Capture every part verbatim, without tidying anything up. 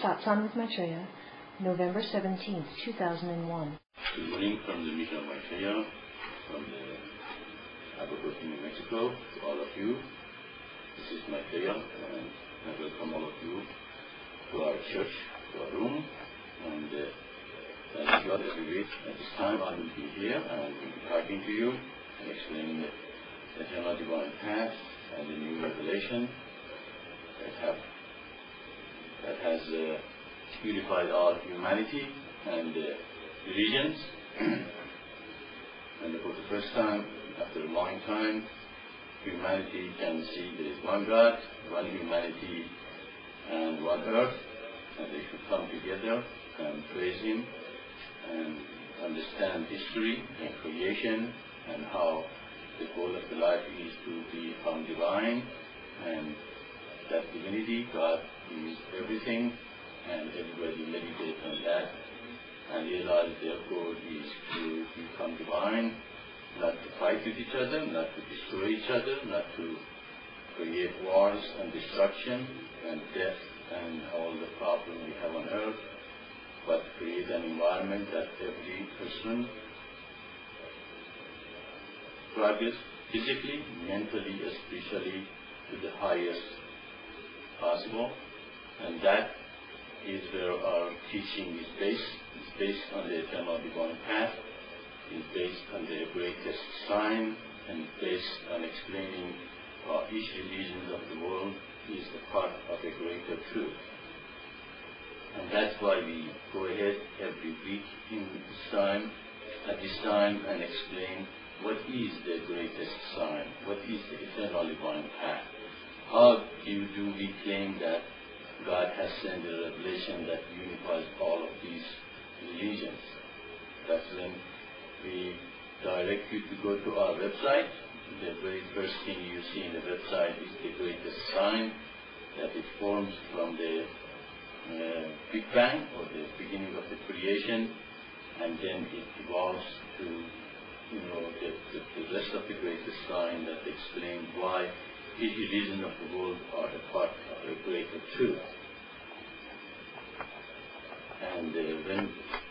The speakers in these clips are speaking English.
Satsang with Maitreya, November seventeenth, two thousand one. Good morning from the Mission of Maitreya, from the Albuquerque, New Mexico, to all of you. This is Maitreya, and I welcome all of you to our church, to our room, and uh, as God has revealed, at this time I will be here, and I will be talking to you and explaining the eternal divine path and the new revelation that have that has uh, unified all humanity and uh, religions. And for the first time, after a long time, humanity can see there is one God, one humanity, and one earth, and they should come together and praise Him and understand history and creation and how the goal of the life is to become divine, and that divinity, God, is everything, and everybody meditate on that and realize their goal is to become divine, not to fight with each other, not to destroy each other, not to create wars and destruction and death and all the problems we have on earth, but create an environment that every person progress physically, mentally, spiritually to the highest possible. And that is where our teaching is based. It's based on the eternal divine path. It's based on the greatest sign, and it's based on explaining how each religion of the world is a part of a greater truth. And that's why we go ahead every week in this time, at this time, and explain what is the greatest sign, what is the eternal divine path. How do, do we claim that God has sent a revelation that unifies all of these religions? That's when we direct you to go to our website. The very first thing you see in the website is the greatest sign, that it forms from the uh, Big Bang, or the beginning of the creation, and then it evolves to, you know, the, the, the rest of the greatest sign that explains why each religion of the world are a part of a greater truth. And uh, when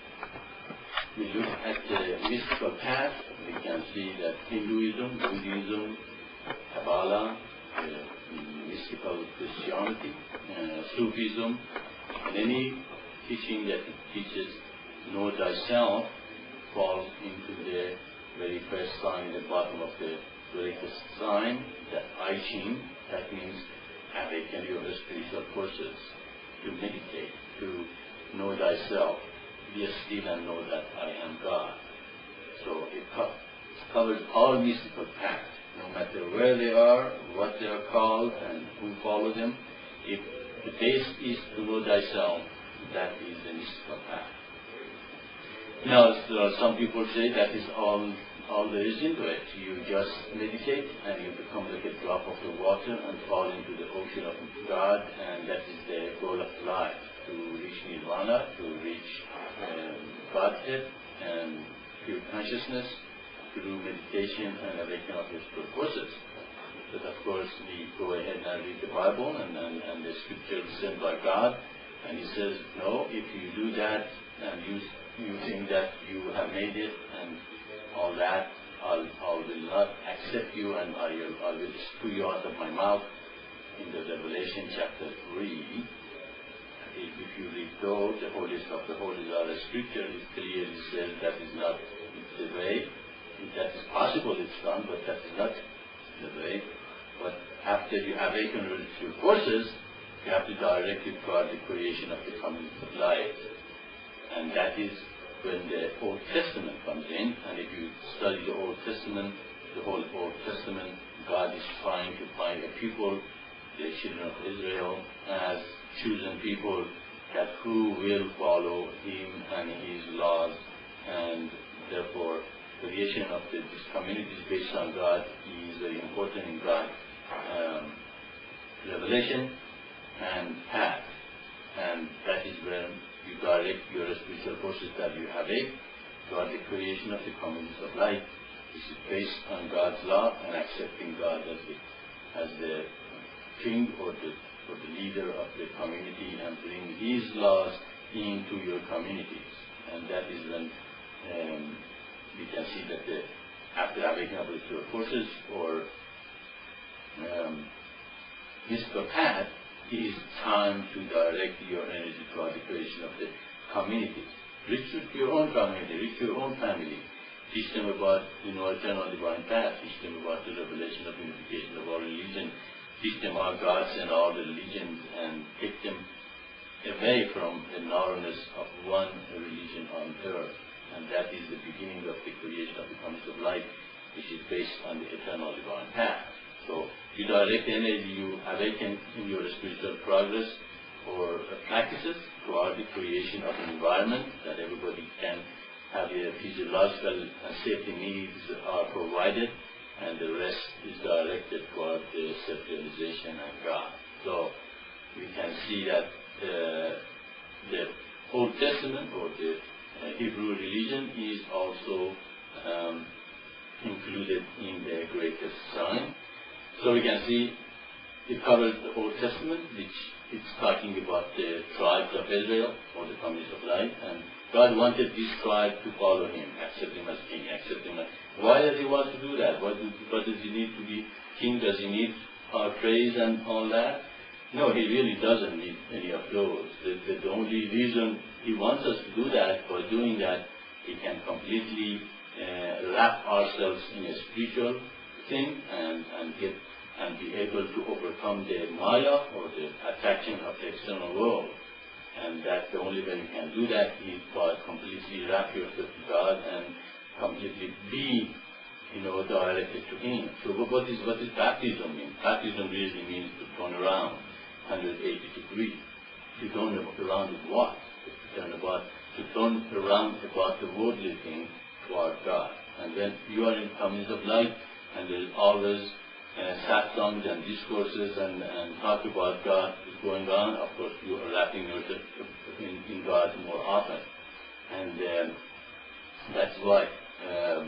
we look at the mystical path, we can see that Hinduism, Buddhism, Kabbalah, uh, mystical Christianity, uh, Sufism, and any teaching that it teaches know thyself falls into the very first sign in the bottom of the greatest sign, that I Ching. That means awaken your spiritual forces, to meditate, to know thyself, be still and know that I am God. So it co- covers all mystical paths, no matter where they are, what they are called, and who follow them. If the base is to know thyself, that is the mystical path. Now, so some people say that is all all there is into it. You just meditate and you become like a drop of the water and fall into the ocean of God, and that is the goal of life, to reach Nirvana, to reach um, Godhead and pure consciousness through meditation and awakening of your spiritual forces. But of course, we go ahead and read the Bible and, and, and the scripture is sent by God, and He says, no, if you do that and you, you think that you have made it and all that, I'll, I will not accept you, and I will, I will spew you out of my mouth. In the Revelation chapter three, if you read those, the holiest of the holies are the scripture, it clearly says that is not the way. That is possible, it's done, but that is not the way. But after you awaken your forces, you have to direct it toward the creation of the community of light. And that is when the Old Testament comes in. And if you study the Old Testament, the whole Old Testament, God is trying to find a people, the children of Israel, as chosen people, that who will follow Him and His laws, and therefore creation of the, this community is based on God is very important in God's um, revelation and path. And that is when you direct your spiritual forces that you have it toward the creation of the communities of light. This is based on God's law and accepting God as the, as the king or the, or the leader of the community, and bring His laws into your communities. And that is when um, we can see that the, after awakening of the spiritual forces or um, mystical path, it is time to direct your energy toward the creation of the community. Reach to your own community, reach to your own family. Teach them about, you know, eternal divine path. Teach them about the revelation of unification of all religion. Teach them how God sent all the religions and take them away from the narrowness of one religion on earth. And that is the beginning of the creation of the community of light, which is based on the eternal divine path. So you direct the energy you awaken in your spiritual progress or practices toward the creation of an environment that everybody can have their physiological and safety needs are provided, and the rest is directed toward the self-realization and God. So we can see that uh, the Old Testament or the uh, Hebrew religion is also um, included in the greatest sign. So we can see it covers the Old Testament, which is talking about the tribes of Israel or the communities of light, and God wanted this tribe to follow him, accept him as king, accept him as... Why does he want to do that? What, do, what does he need to be king? Does he need our praise and all that? No, he really doesn't need any of those. The, the, the only reason he wants us to do that, by doing that, he can completely uh, wrap ourselves in a spiritual thing and, and get and be able to overcome the maya or the attraction of the external world. And that's the only way you can do that is by completely wrap yourself to God and completely be, you know, directed to Him. So what is what is baptism mean? Baptism really means to turn around one hundred eighty degrees. To turn around with what? To turn about to turn around about the worldly thing toward God. And when you are in communities of light, and there is always uh, sad songs and discourses and, and talk about God is going on, of course you are wrapping yourself in, in God more often. And um, that's why um,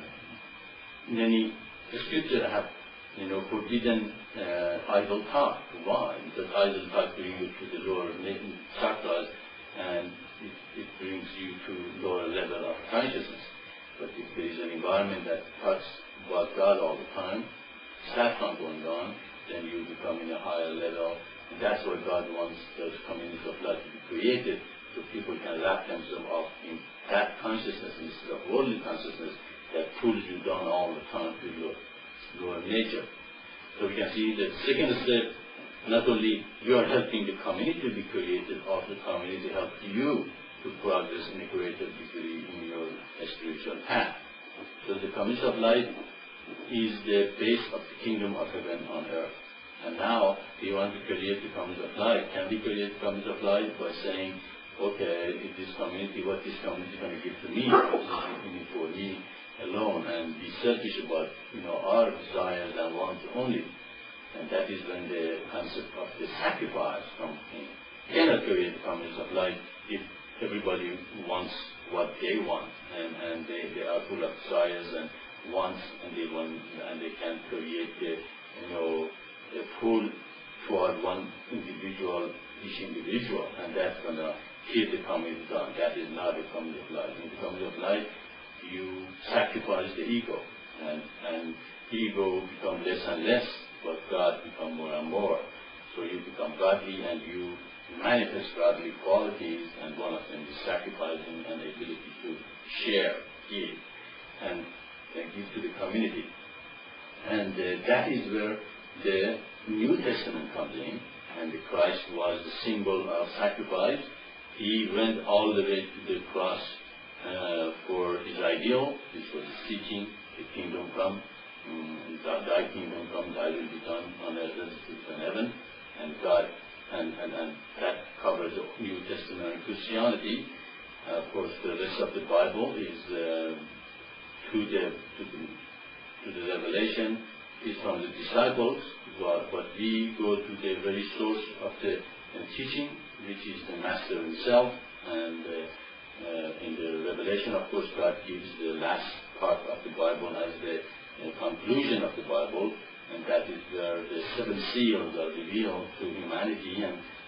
many scriptures have, you know, forbidden uh, idle talk. Why? Because idle talk brings you to the lower chakras, and it, it brings you to lower level of consciousness. But if there is an environment that talks about God all the time, that's not going on, then you become in a higher level. And that's why God wants those communities of light to be created, so people can wrap themselves up in that consciousness instead of worldly consciousness that pulls you down all the time to your lower nature. So we can see the second step, not only you are helping the community to be created, also the community helps you to progress in a greater degree in your spiritual path. So the community of light is the base of the kingdom of heaven on earth. And now we want to create the community of light. Can we create the community of light by saying, okay, in this community, what this community is going to give to me, what is giving it for me alone, and be selfish about, you know, our desires and wants only. And that is when the concept of the sacrifice comes in. You cannot create the communities of light if everybody wants what they want, and, and they, they are full of desires and wants, and they want, and they can create the, you know, a pull toward one individual, each individual, and that's going to kill the community down. That is not a community of life. In the community of life, you sacrifice the ego, and, and ego become less and less, but God become more and more. So you become godly, and you manifest godly qualities, and one of them is sacrificing and the ability to share, give, and and give to the community. And uh, that is where the New Testament comes in, and the Christ was the symbol of sacrifice. He went all the way to the cross uh, for his ideal. This was his teaching, the kingdom come, um, thy kingdom come, thy will be done on earth as it is in heaven. And God, and, and, and that covers the New Testament and Christianity. Uh, of course, the rest of the Bible is uh, To the, to the to the revelation is from the disciples, but, but we go to the very source of the uh, teaching, which is the Master himself. And uh, uh, in the revelation, of course, God gives the last part of the Bible as the uh, conclusion of the Bible, and that is where the seven seals are revealed to humanity, and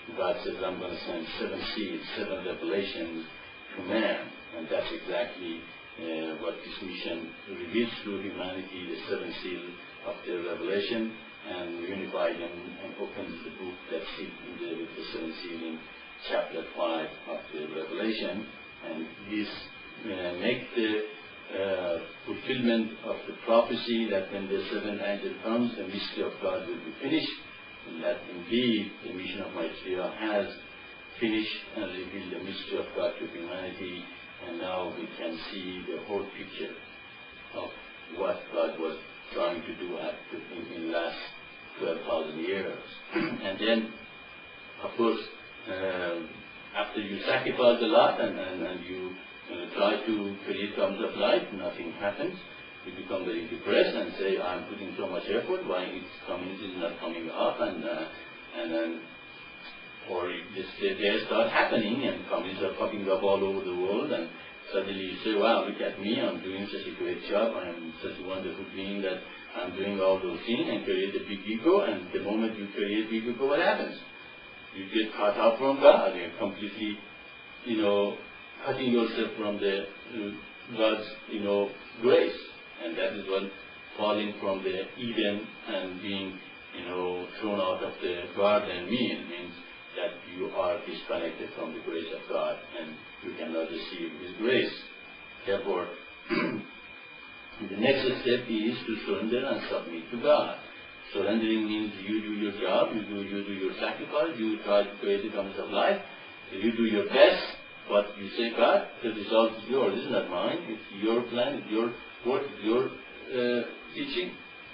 God says, I'm going to send seven seals, seven revelations to man. And that's exactly uh, what this mission reveals to humanity, the seven seals of the revelation, and unify them and opens the book that's sealed in the, with the seven seals in chapter five of the Revelation. And this uh, makes the uh, fulfillment of the prophecy that when the seventh angel comes, the mystery of God will be finished, and that indeed the mission of Maitreya has finished and revealed the mystery of God to humanity, and now we can see the whole picture of what God was trying to do at the, in the last twelve thousand years. And then, of course, um, after you sacrifice a lot and, and, and you uh, try to create comes of light, nothing happens. You become very depressed and say, I'm putting so much effort, why its community is not coming up, and uh, and then, or this, they start happening and communities are popping up all over the world, and suddenly you say, wow, look at me, I'm doing such a great job, I'm such a wonderful being that I'm doing all those things, and create a big ego, and the moment you create big ego, what happens? You get cut off from God. You're completely, you know, cutting yourself from the uh, God's, you know, grace. And that is what falling from the Eden and being, you know, thrown out of the garden means. means that you are disconnected from the grace of God and you cannot receive His grace. Therefore, the next step is to surrender and submit to God. Surrendering means you do your job, you do, you do your sacrifice, you try to create the comes of life, you do your best, but you say, God, the result is yours, it's not mine, it's your plan, it's your work, it's your uh, teaching,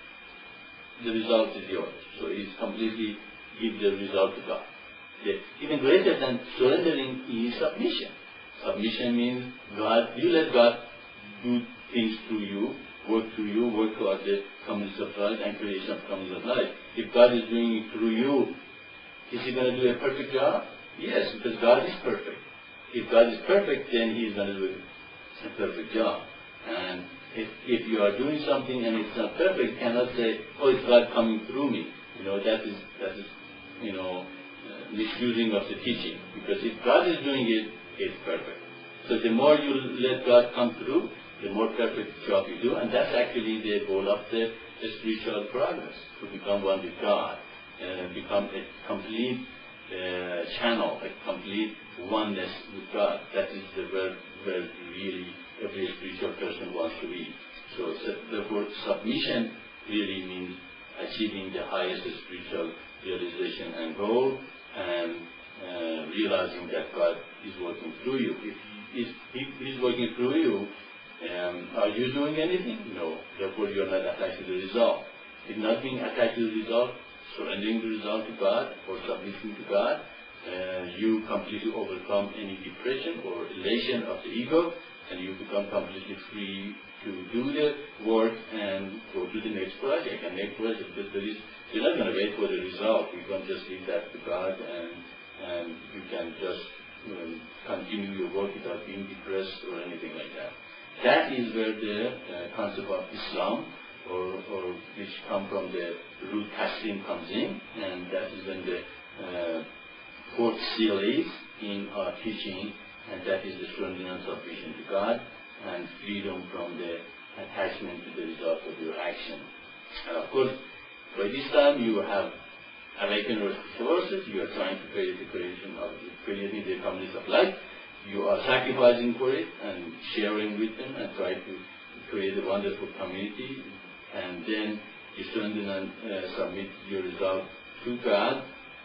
the result is yours. So it's completely give the result to God. The, even greater than surrendering is submission. Submission means God, you let God do things through you, work through you, work toward the comings of light and creation of comings of light. If God is doing it through you, is He going to do a perfect job? Yes, because God is perfect. If God is perfect, then He is going to do a perfect job. And if, if you are doing something and it's not perfect, you cannot say, oh, it's God coming through me. You know, that is, that is, you know, uh, misusing of the teaching. Because if God is doing it, it's perfect. So the more you let God come through, the more perfect job you do, and that's actually the goal of the, the spiritual progress, to become one with God, uh, become a complete uh, channel, a complete oneness with God. That is the where, where really every spiritual person wants to be. So, so therefore, submission really means achieving the highest spiritual realization and goal, and uh, realizing that God is working through you. If He is, he is working through you, Um, are you doing anything? No. Therefore, you are not attached to the result. If not being attached to the result, surrendering the result to God or submitting to God, uh, you completely overcome any depression or elation of the ego, and you become completely free to do the work and go to the next project. And next project, because there is, you're not going to wait for the result. You can't just leave that to God, and and you can just um, continue your work without being depressed or anything like that. That is where the uh, concept of Islam, or, or which come from the root Taslim comes in, and that is when the uh, fourth seal is in our teaching, and that is the surrender and submission to God, and freedom from the attachment to the result of your action. And of course, by this time you have awakened your forces, you are trying to create the creation of creating the communities of light. You are sacrificing for it and sharing with them and try to create a wonderful community, and then you surrender and uh, submit your result to God,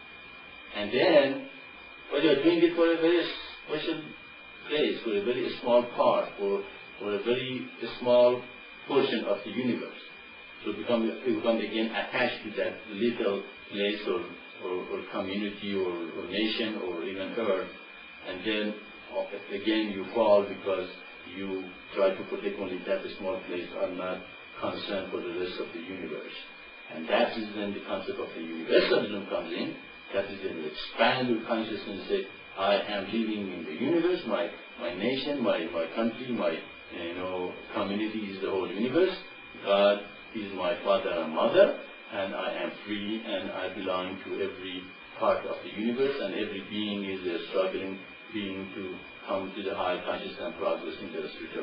and then but you are doing it for a very special place, for a very small part, for, for a very small portion of the universe. So become, you become again attached to that little place or, or, or community or, or nation or even earth, and then again you fall because you try to protect only that small place, are not concerned for the rest of the universe. And that is when the concept of the universalism comes in. That is when you expand your consciousness and say, I am living in the universe, my, my nation, my, my country, my you know, community is the whole universe. God is my father and mother, and I am free and I belong to every part of the universe, and every being is a struggling being to come to the high consciousness and progress in the spiritual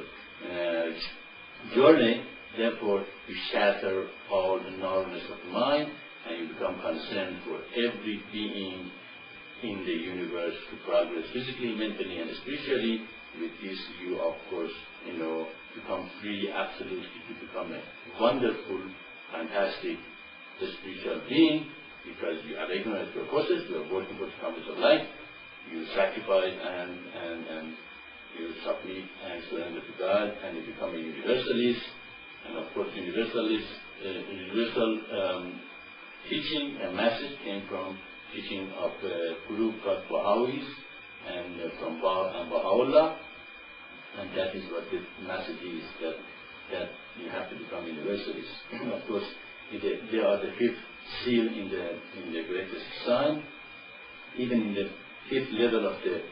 uh, journey. Therefore, you shatter all the narrowness of the mind, and you become concerned for every being in the universe to progress physically, mentally, and spiritually. With this, you, of course, you know, become free absolutely to become a wonderful, fantastic spiritual being, because you have recognized your process, you are working for the compass of life, you sacrifice and, and, and you submit and surrender to God, and you become a universalist. And of course, universalist, uh, universal um, teaching and message came from teaching of a group called Baha'is, and uh, from Ba and Baha'u'llah, and that is what the message is, that, that you have to become universalist. Of course, they are the fifth seal in the in the greatest sign. Even in the fifth level of the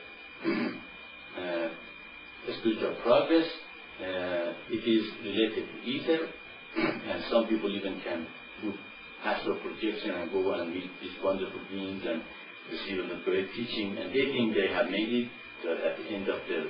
uh, spiritual progress, uh, it is related to ether, and some people even can do astral projection and go and meet these wonderful beings and receive the great teaching, and they think they have made it at the end of their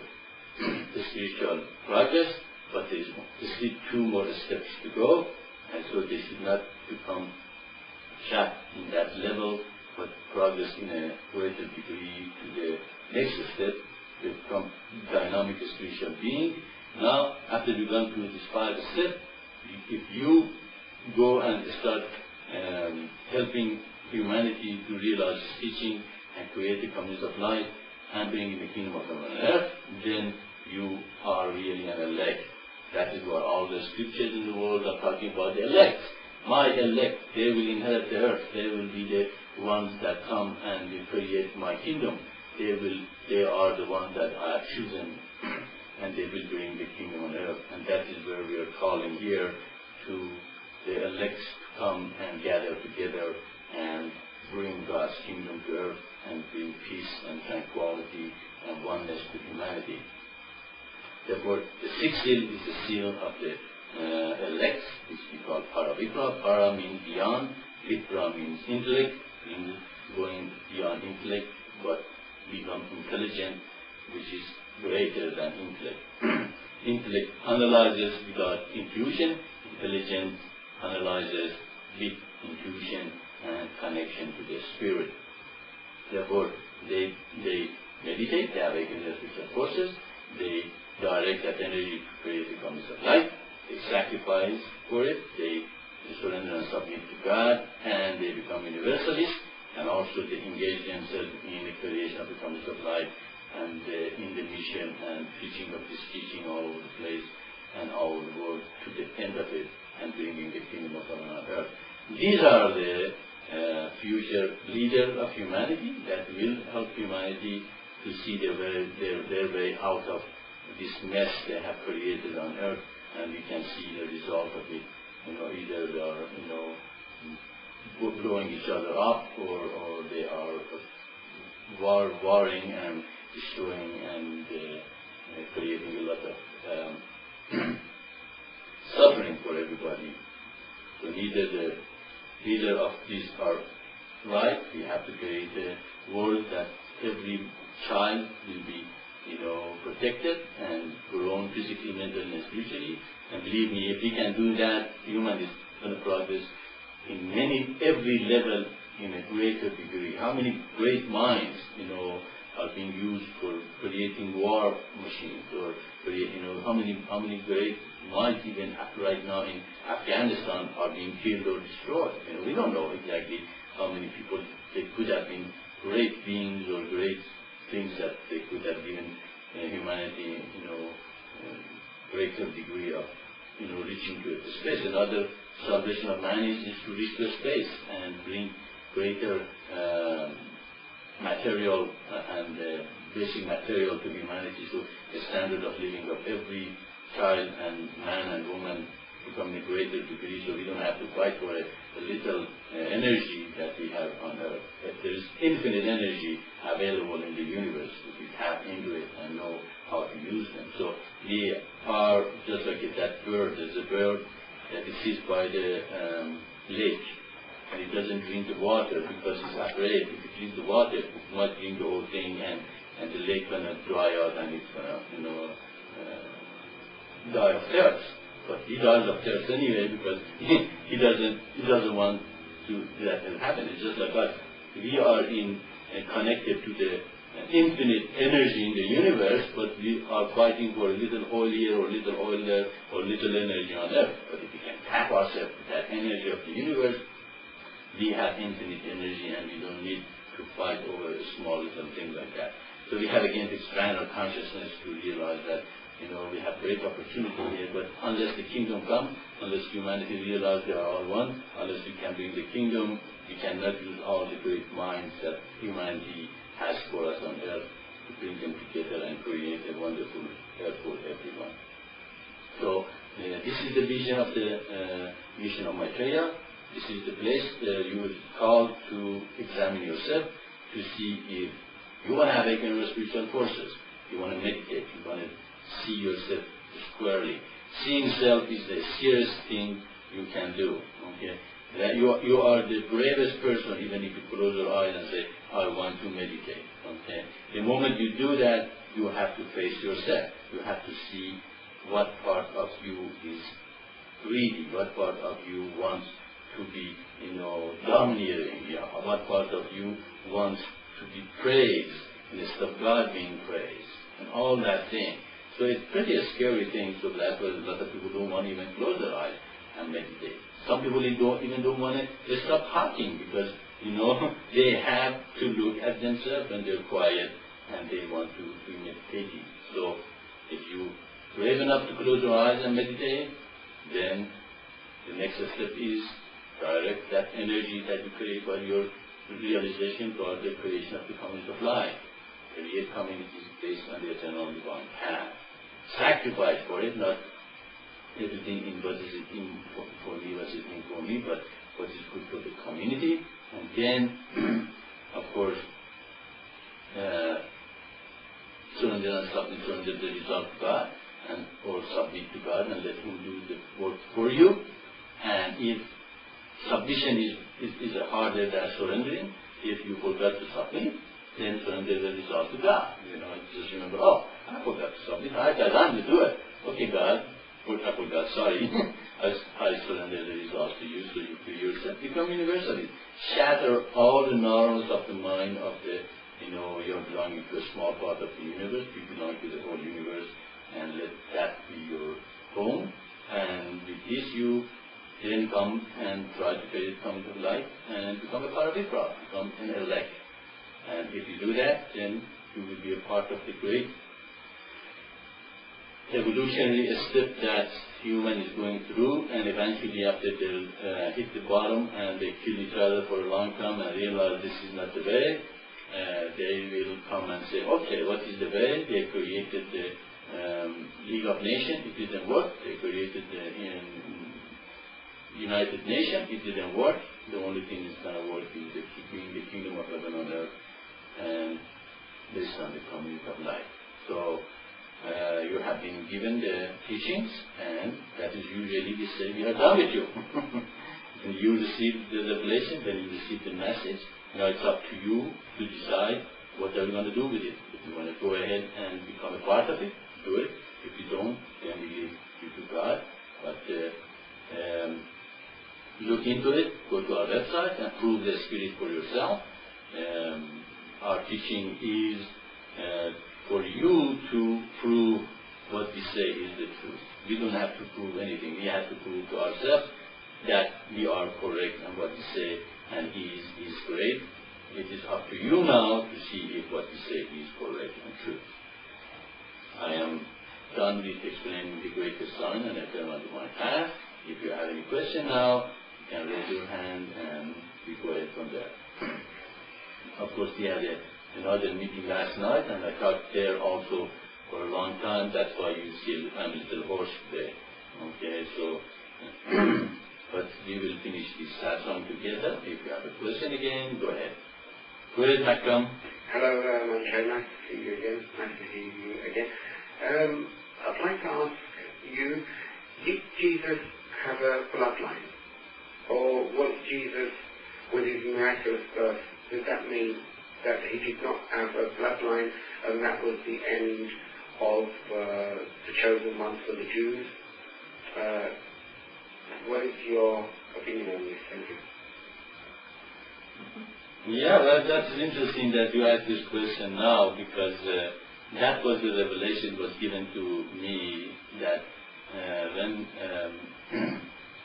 the spiritual progress, but there is still two more steps to go, and so they should not become trapped in that level, but progress in a greater degree to the next step, to become dynamic spiritual being. Now, after we've gone through this five steps, if you go and start um, helping humanity to realize this teaching and create the communities of light and bring in the kingdom of heaven on earth, then you are really an elect. That is what all the scriptures in the world are talking about, the elect. My elect, they will inherit the earth. They will be the ones that come and will create my kingdom. They will, they are the ones that I have chosen, and they will bring the kingdom on earth. And that is where we are calling here to the elects to come and gather together and bring God's kingdom to earth and bring peace and tranquility and oneness to humanity. Therefore, the sixth seal is the seal of the uh, elect, which we call Paravipra. Para means beyond, Vipra means intellect, means going beyond intellect, but become intelligent, which is greater than intellect. Intellect analyzes without intuition, intelligence analyzes with intuition and connection to the spirit. Therefore, they they meditate, they awaken their spiritual forces, they direct that energy to create the communities of light, they sacrifice for it, they, they surrender and submit to God, and they become universalists, and also they engage themselves in the creation of the communities of light, and uh, in the mission and preaching of this teaching all over the place and all over the world to the end of it, and bringing the kingdom of heaven on earth. These are the uh, future leaders of humanity that will help humanity to see their way, their, their way out of this mess they have created on earth, and we can see the result of it. You know, either they are, you know, blowing each other up, or, or they are war, warring and destroying and uh, uh, creating a lot of um, suffering for everybody. So neither the leader of these are right. We have to create a world that every child will be, you know, protected and grown physically, mentally, and spiritually. And believe me, if we can do that, human is going to progress in many, every level in a greater degree. How many great minds, you know, are being used for creating war machines, or create, you know, how many, how many great minds even right now in Afghanistan are being killed or destroyed. You know, we don't know exactly how many people they could have been great beings or great things that they could have given uh, humanity, you know, uh, greater degree of, you know, reaching to space. Another salvation of man is, is to reach to space and bring greater uh, material uh, and uh, basic material to humanity. So the standard of living of every child and man and woman become a greater degree, so we don't have to fight for a, a little uh, energy that we have on earth. But there is infinite energy available in the universe if we tap into it and know how to use them. So we are just like that bird. There's a bird that is sits by the um, lake, and he doesn't drink the water because he's afraid if he drinks the water, he might drink the whole thing, and, and the lake gonna dry out and it's gonna, you know, uh, die of thirst. But he dies of thirst anyway because he, he doesn't he doesn't want to that to happen. It's just like us. We are in uh, connected to the uh, infinite energy in the universe, but we are fighting for a little oil here or little oil there or little energy on earth. But if we can tap ourselves with that energy of the universe, we have infinite energy and we don't need to fight over a small little thing like that. So we have again to expand our consciousness to realize that, you know, we have great opportunity here, but unless the kingdom comes, unless humanity realizes they are all one, unless we can bring the kingdom, we cannot use all the great minds that humanity has for us on earth to bring them together and create a wonderful earth for everyone. So uh, this is the vision of the uh, mission of Maitreya. This is the place uh, you will call to examine yourself to see if you want to awaken your spiritual forces, you want to meditate, you want to see yourself squarely. Seeing self is the serious thing you can do. Okay, that you are, you are the bravest person, even if you close your eyes and say, "I want to meditate." Okay, the moment you do that, you have to face yourself. You have to see what part of you is greedy, what part of you wants to be, you know, domineering. Yeah, what part of you wants to be praised instead of God being praised, and all that thing. So it's pretty a scary thing, so that's why a lot of people don't want to even close their eyes and meditate. Some people don't, even don't want to stop talking because, you know, they have to look at themselves when they're quiet and they want to be meditating. So if you brave enough to close your eyes and meditate, then the next step is direct that energy that you create by your realization toward the creation of the community of life. Create communities based on the eternal divine path. Sacrifice for it, not everything in what is it in for, for me, what is it in for me, but what is good for the community. And then, of course, uh, surrender and submit, surrender the result to God, and or submit to God and let Him do the work for you. And if submission is, is, is harder than surrendering, if you forgot to submit, then surrender the result to God. You know, just remember, oh, I forgot to submit. I had time to do it. Okay, God, I forgot, sorry. I, I surrender the result to you so you free yourself. Become universalist. Shatter all the norms of the mind of the, you know, you're belonging to a small part of the universe. You belong to the whole universe, and let that be your home. And with this, you then come and try to create come into life and become a paravipra, become an elect. And if you do that, then you will be a part of the great evolutionary step that human is going through, and eventually after they uh, hit the bottom and they kill each other for a long time and realize this is not the way, uh, they will come and say, okay, what is the way? They created the um, League of Nations, it didn't work. They created the um, United Nations, it didn't work. The only thing that's going to work is the keeping the kingdom of heaven on earth and based on the community of life. So uh, you have been given the teachings, and that is usually we say we are done with you. When you receive the revelation, then you receive the message. Now it's up to you to decide what are you going to do with it. If you want to go ahead and become a part of it, do it. If you don't, then we leave you to God. But uh, um, look into it, go to our website and prove the spirit for yourself. Um, our teaching is uh, for you to prove what we say is the truth. We don't have to prove anything. We have to prove to ourselves that we are correct and what we say and is is great. It is up to you now to see if what we say is correct and true. I am done with explaining the greatest sign and eternal divine path. If you have any question now, you can raise your hand and we go ahead from there. Of course, we had a, another meeting last night, and I talked there also for a long time. That's why you see I'm a little hoarse today. Okay, so, but we will finish this satsang together. If you have a question again, go ahead. Go ahead, Makram. Hello, uh, Manjay. Nice to see you again. Nice to see you again. Um, I'd like to ask you, did Jesus have a bloodline? Or was Jesus miraculous birth, does that mean that he did not have a bloodline and that was the end of uh, the chosen one for the Jews? Uh, what is your opinion on this? Thank you. Yeah, well, that's interesting that you asked this question now, because uh, that was the revelation was given to me that uh, when um,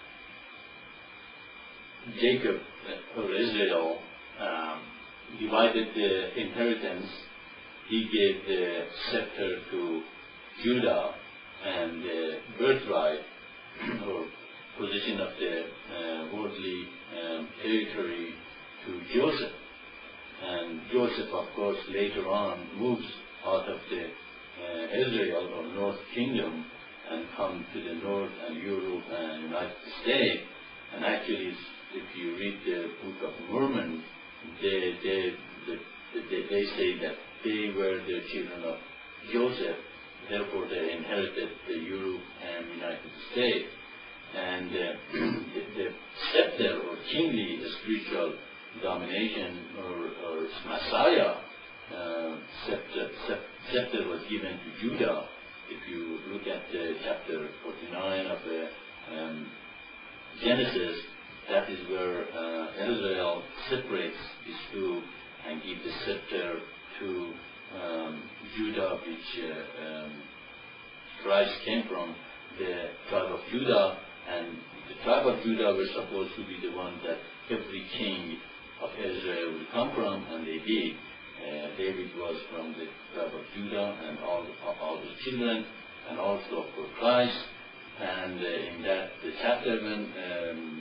Jacob uh, or Israel um, divided the inheritance, he gave the scepter to Judah and the birthright or possession of the uh, worldly um, territory to Joseph. And Joseph, of course, later on moves out of the uh, Israel or North Kingdom and come to the North and Europe and United States. And actually, if you read the Book of Mormon, they, they, they, they say that they were the children of Joseph, therefore they inherited the Europe and United States. And uh, the, the scepter or kingly spiritual domination or, or Messiah uh, scepter, scepter was given to Judah. If you look at uh, chapter forty-nine of uh, um, Genesis, that is where uh, Israel separates these two and gives the scepter to um, Judah, which uh, um, Christ came from the tribe of Judah, and the tribe of Judah were supposed to be the one that every king of Israel will come from, and they did. Uh, David was from the tribe of Judah, and all all his children, and also for Christ. And uh, in that the chapter when um,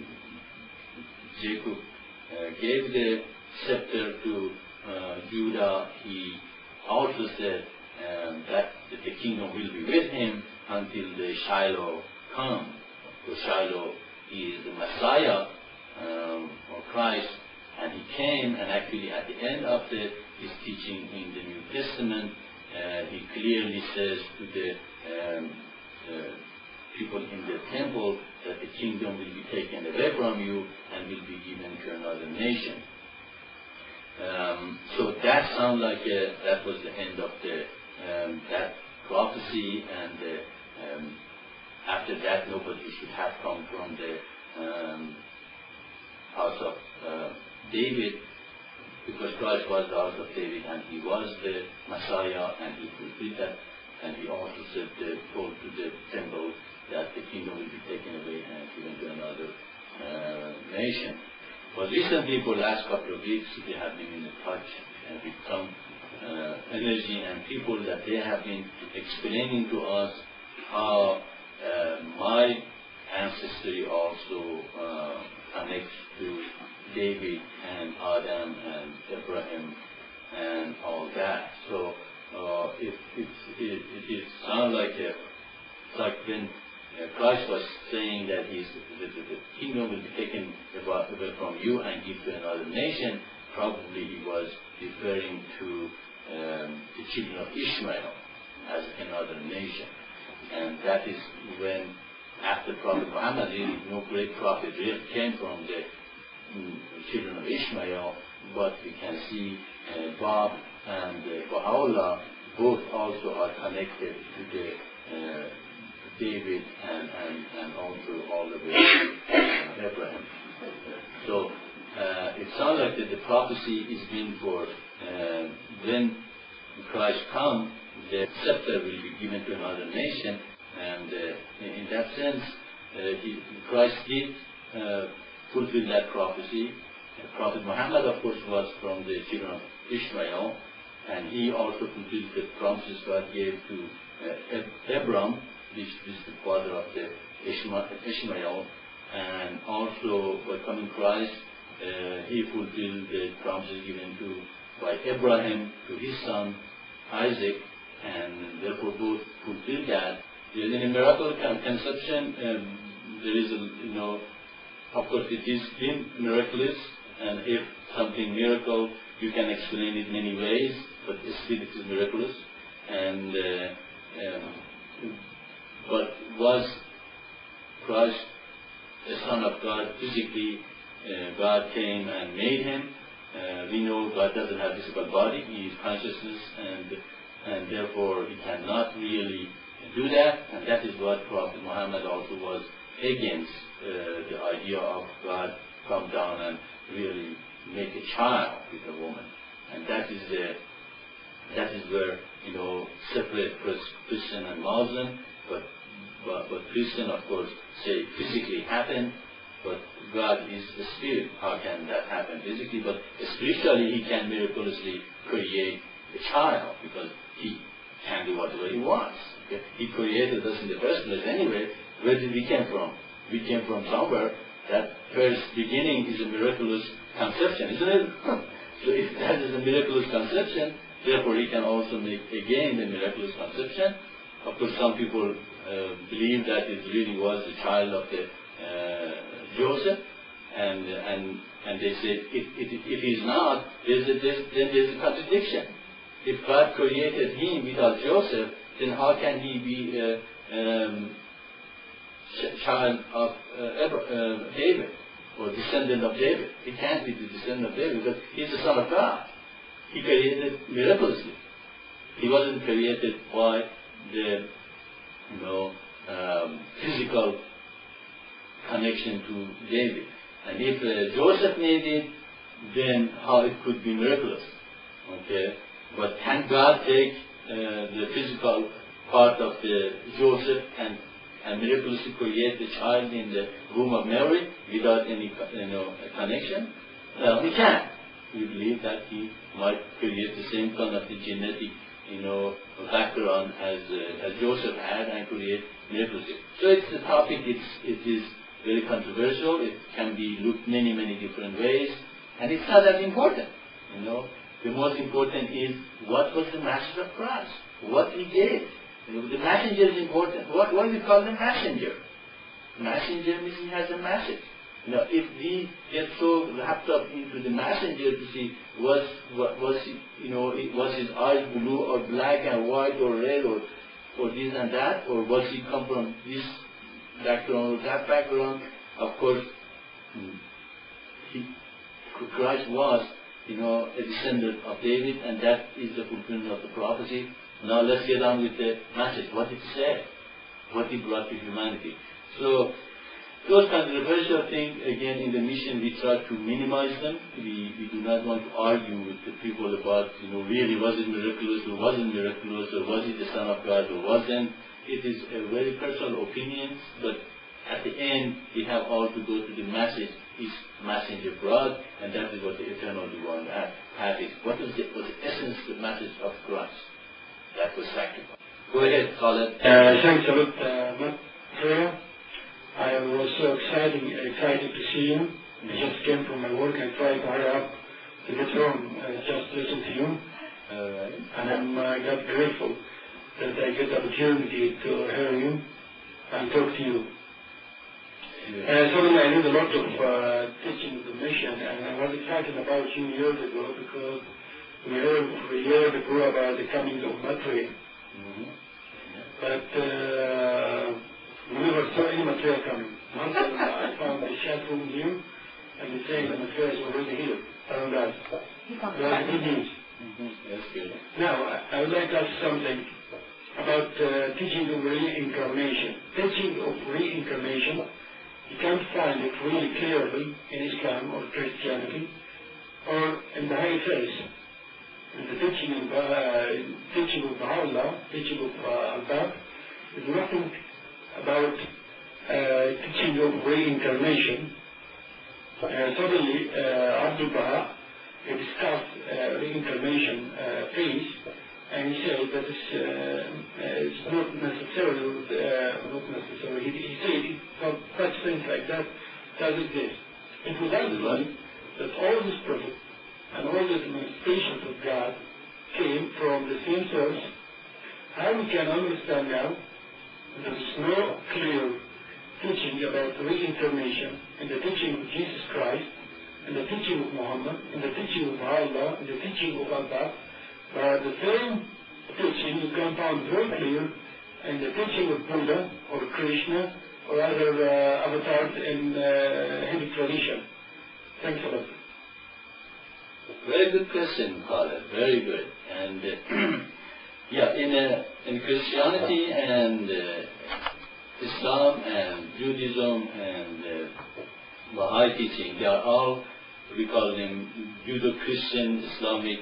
Jacob uh, gave the scepter to uh, Judah, he also said um, that, that the kingdom will be with him until the Shiloh come. So Shiloh is the Messiah um, or Christ, and he came, and actually at the end of the, his teaching in the New Testament, uh, he clearly says to the um, uh, people in the temple that the kingdom will be taken away from you and will be given to another nation. Um, so that sounds like uh, that was the end of the um, that prophecy, and uh, um, after that nobody should have come from the um, house of uh, David, because Christ was the house of David and he was the Messiah, and he fulfilled that. And he also said, uh, told to the temple that the kingdom will be taken away and given to another uh, nation. But recently, for the last couple of weeks, we have been in touch uh, with some uh, energy and people that they have been explaining to us how uh, my ancestry also uh, connects to David and Adam and Abraham and all that. So uh, it, it, it, it sounds like a, it's like when uh, Christ was saying that he's, the, the, the kingdom will be taken away from you and given to another nation. Probably he was referring to um, the children of Ishmael as another nation. And that is when, after Prophet Muhammad, really no great prophet really came from the um, children of Ishmael, but we can see uh, Bob and uh, Baha'u'llah both also are connected to the uh, David and, and, and also all the way to uh, Abraham. So uh, it sounds like that the prophecy is being for uh, when Christ comes, the scepter will be given to another nation, and uh, in that sense, uh, he, Christ did uh, fulfill that prophecy. Uh, Prophet Muhammad, of course, was from the children of Ishmael, and he also fulfilled the promises God gave to uh, Abram, which is the father of the Ishmael, and also by coming Christ, uh, he fulfilled the promises given to by Abraham to his son Isaac, and therefore both fulfilled that. In a miracle conception, um, there is a, you know, of course it is been miraculous, and if something miracle, you can explain it many ways, but still it is miraculous. And uh, um, but was Christ the Son of God physically? Uh, God came and made him, we know God doesn't have physical body, He is consciousness, and and therefore He cannot really do that, and that is what Prophet Muhammad also was against, uh, the idea of God come down and really make a child with a woman. And that is the, that is where, you know, separate Christian and Muslim, but, but, but Christian, of course, say physically happened, but God is the spirit. How can that happen physically? But spiritually, He can miraculously create a child, because He can do whatever He wants. Okay? He created us in the first place anyway. Where did we come from? We came from somewhere. That first beginning is a miraculous conception, isn't it? So if that is a miraculous conception, therefore He can also make again the miraculous conception. Of course, some people uh, believe that it really was the child of the uh, Joseph, and and and they say if if, if he's not, there's a, there's, then there's a contradiction. If God created him without Joseph, then how can he be a um, ch- child of uh, uh, David, or descendant of David? He can't be the descendant of David because he's the son of God. He created miraculously. He wasn't created by the, you know, um, physical connection to David. And if uh, Joseph made it, then how it could be miraculous? Okay. But can God take uh, the physical part of the Joseph and, and miraculously create the child in the womb of Mary without any, you know, connection? Well, He can. We believe that He might create the same kind of the genetic, you know, background as uh, as Joseph had and create miraculously. So it's a topic. It's it is very controversial. It can be looked many many different ways, and it's not that important, you know. The most important is what was the message of Christ, what He did. You know, the messenger is important. What, what do we call the messenger? Messenger means he has a message. You know, if we get so wrapped up into the messenger to see was what was he, you know, was his eyes blue or black and white or red or or this and that, or was he come from this background or that background? Of course, he, Christ was, you know, a descendant of David, and that is the fulfillment of the prophecy. Now let's get on with the message. What did He say? What He brought to humanity? So those controversial things, again, in the mission we try to minimize them. We, we do not want to argue with the people about, you know, really was it miraculous or wasn't miraculous, or was it the Son of God or wasn't. It is a very personal opinion, but at the end we have all to go to the message His messenger brought, and that is what the eternal one had. What is the, what the essence, the message of Christ? That was sacrifice. Go ahead, Khaled. Uh, thanks a lot, uh, Matt Freya. I was so excited, excited to see you. I just came from my work and tried to hurry up to get home and just listen to you. Alright. And I'm uh, God grateful that I get the opportunity to hear you and talk to you. Yeah. Uh, certainly I did a lot of uh, teaching the mission, and I was excited about you years ago because we heard, we heard ago about the coming of Matthew. Mm-hmm. Yeah. But uh, we never saw any material coming. Once I found the chat room new, and they saying the material is already here. Around us. That's good news. Mm-hmm. That's good. Now, I, I would like to ask something about uh, teaching of reincarnation. Teaching of reincarnation, you can't find it really clearly in Islam or Christianity or in the high faith. In the teaching of, uh, teaching of Allah, teaching of uh, Al-Bab, there's nothing about uh, teaching of reincarnation. Uh, suddenly, uh, Abdul Baha discussed uh, reincarnation uh, phase, and he said that it's, uh, it's not necessarily, uh, not necessarily, he, he said it, not such things like that does exist. It was underlined that all these prophets and all these manifestations of God came from the same source. How we can understand now there is no clear teaching about reincarnation in the teaching of Jesus Christ, in the teaching of Muhammad, in the teaching of Allah, in the teaching of Allah, but the same teaching you can find very clear in the teaching of Buddha or Krishna or other uh, avatars in uh, Hindu tradition. Thanks a lot. Very good question, Khaled. Very good. And uh, yeah, in uh, in Christianity and uh, Islam and Judaism and uh, Baha'i teaching, they are all, we call them Judeo-Christian Islamic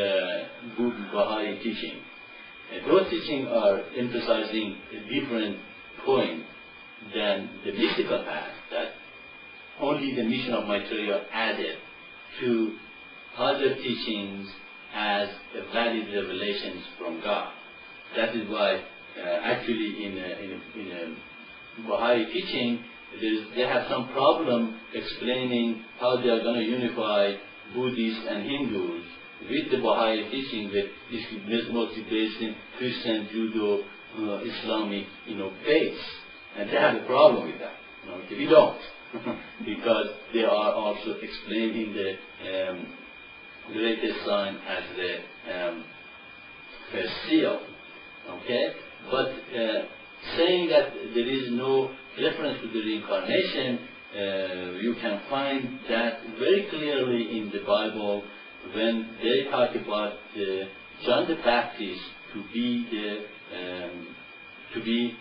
uh, Baha'i teaching. And those teachings are emphasizing a different point than the mystical path, that only the mission of Maitreya added to other teachings as a valid revelations from God. That is why uh, actually in a, in a, in a Baha'i teaching, there's, they have some problem explaining how they are going to unify Buddhists and Hindus with the Baha'i teaching that this is mostly based in Christian, Judo, uh, Islamic, you know, faiths. And they have a problem with that. You know, we don't. Because they are also explaining the um, greatest sign as the um, first seal. Okay? But uh, saying that there is no reference to the reincarnation, uh, you can find that very clearly in the Bible when they talk about uh, John the Baptist to be the um, to be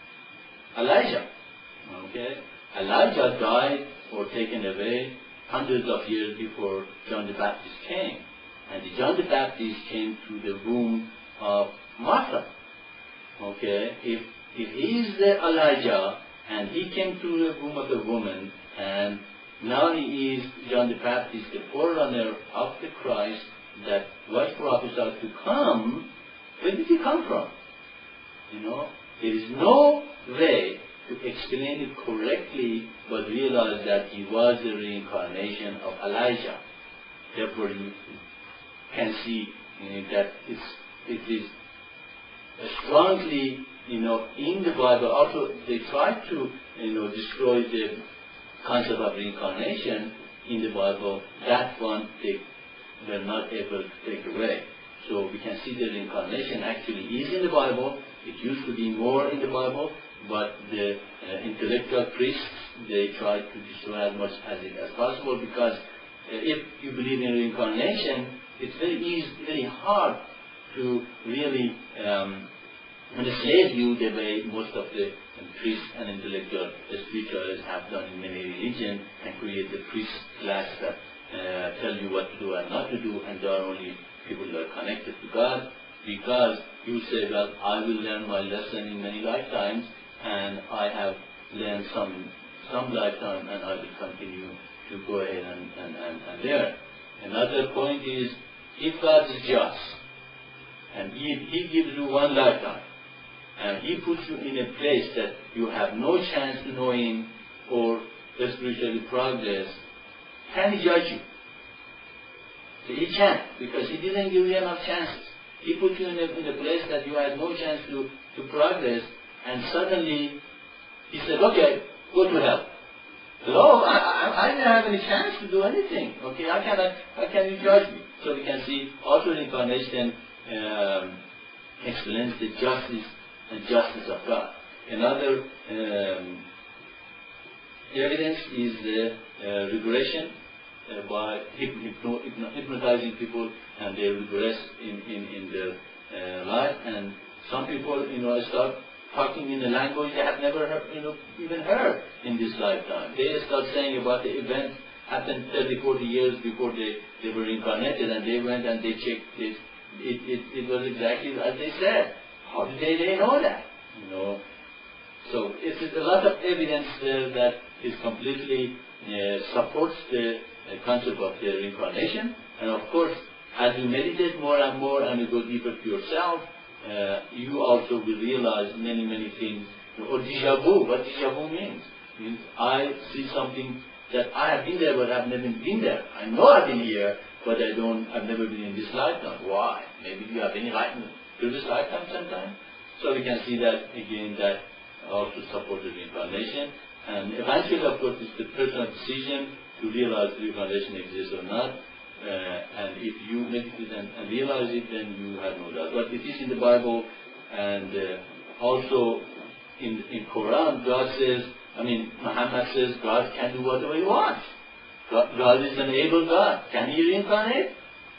Elijah. Okay? Elijah died or taken away hundreds of years before John the Baptist came. And the John the Baptist came through the womb of Martha. Okay? If if he is the Elijah and he came through the womb of the woman, and now he is John the Baptist, the forerunner of the Christ that was prophesied to come, where did he come from? You know, there is no way to explain it correctly, but realize that he was the reincarnation of Elijah. Therefore, you can see uh, that it's, it is strongly, you know, in the Bible. Also, they try to, you know, destroy the concept of reincarnation in the Bible. That one they were not able to take away. So we can see the reincarnation actually is in the Bible. It used to be more in the Bible, but the uh, intellectual priests, they try to destroy as much as it as possible, because uh, if you believe in reincarnation, it's very easy, very hard to really um, enslave you the way most of the um, priests and intellectual spiritualists have done in many religions, and create the priest class that uh, tell you what to do and not to do, and they are only people that are connected to God, because you say, well, I will learn my lesson in many lifetimes, and I have learned some some lifetime, and I will continue to go ahead and, and, and, and learn. Another point is, if God is just, and He, he gives you one lifetime, and He puts you in a place that you have no chance to know Him or spiritually progress, can He judge you? So He can't, because He didn't give you enough chances. He put you in a, in a place that you had no chance to, to progress, and suddenly He said, okay, go to hell. No, I, I, I didn't have any chance to do anything. Okay, how can, I, how can you judge me? So we can see also reincarnation um, explains the justice and justice of God. Another um, evidence is the uh, regression uh, by hypno, hypno, hypnotizing people, and they regress in, in, in their uh, life. And some people, you know, start talking in a language they have never heard, you know, even heard in this lifetime. They start saying about the event happened thirty, forty years before they, they were incarnated, and they went and they checked this. It, it, it was exactly as they said. How did they, they know that? You know, so it is a lot of evidence there that is completely uh, supports the uh, concept of the reincarnation. And of course, as you meditate more and more and you go deeper to yourself, uh, you also will realize many, many things. Or déjà vu, what déjà vu means. Means I see something that I have been there but I have never been there. I know I've been here, but I don't, I've never been in this lifetime. Why? Maybe you have been right in the previous lifetime sometime. So we can see that again, that also supported reincarnation. And eventually, of course, it's the personal decision to realize reincarnation exists or not. Uh, and if you meditate and, and realize it, then you have no doubt. But it is in the Bible, and uh, also in in Quran, God says, I mean, Muhammad says God can do whatever He wants. God, God is an able God. Can He reincarnate?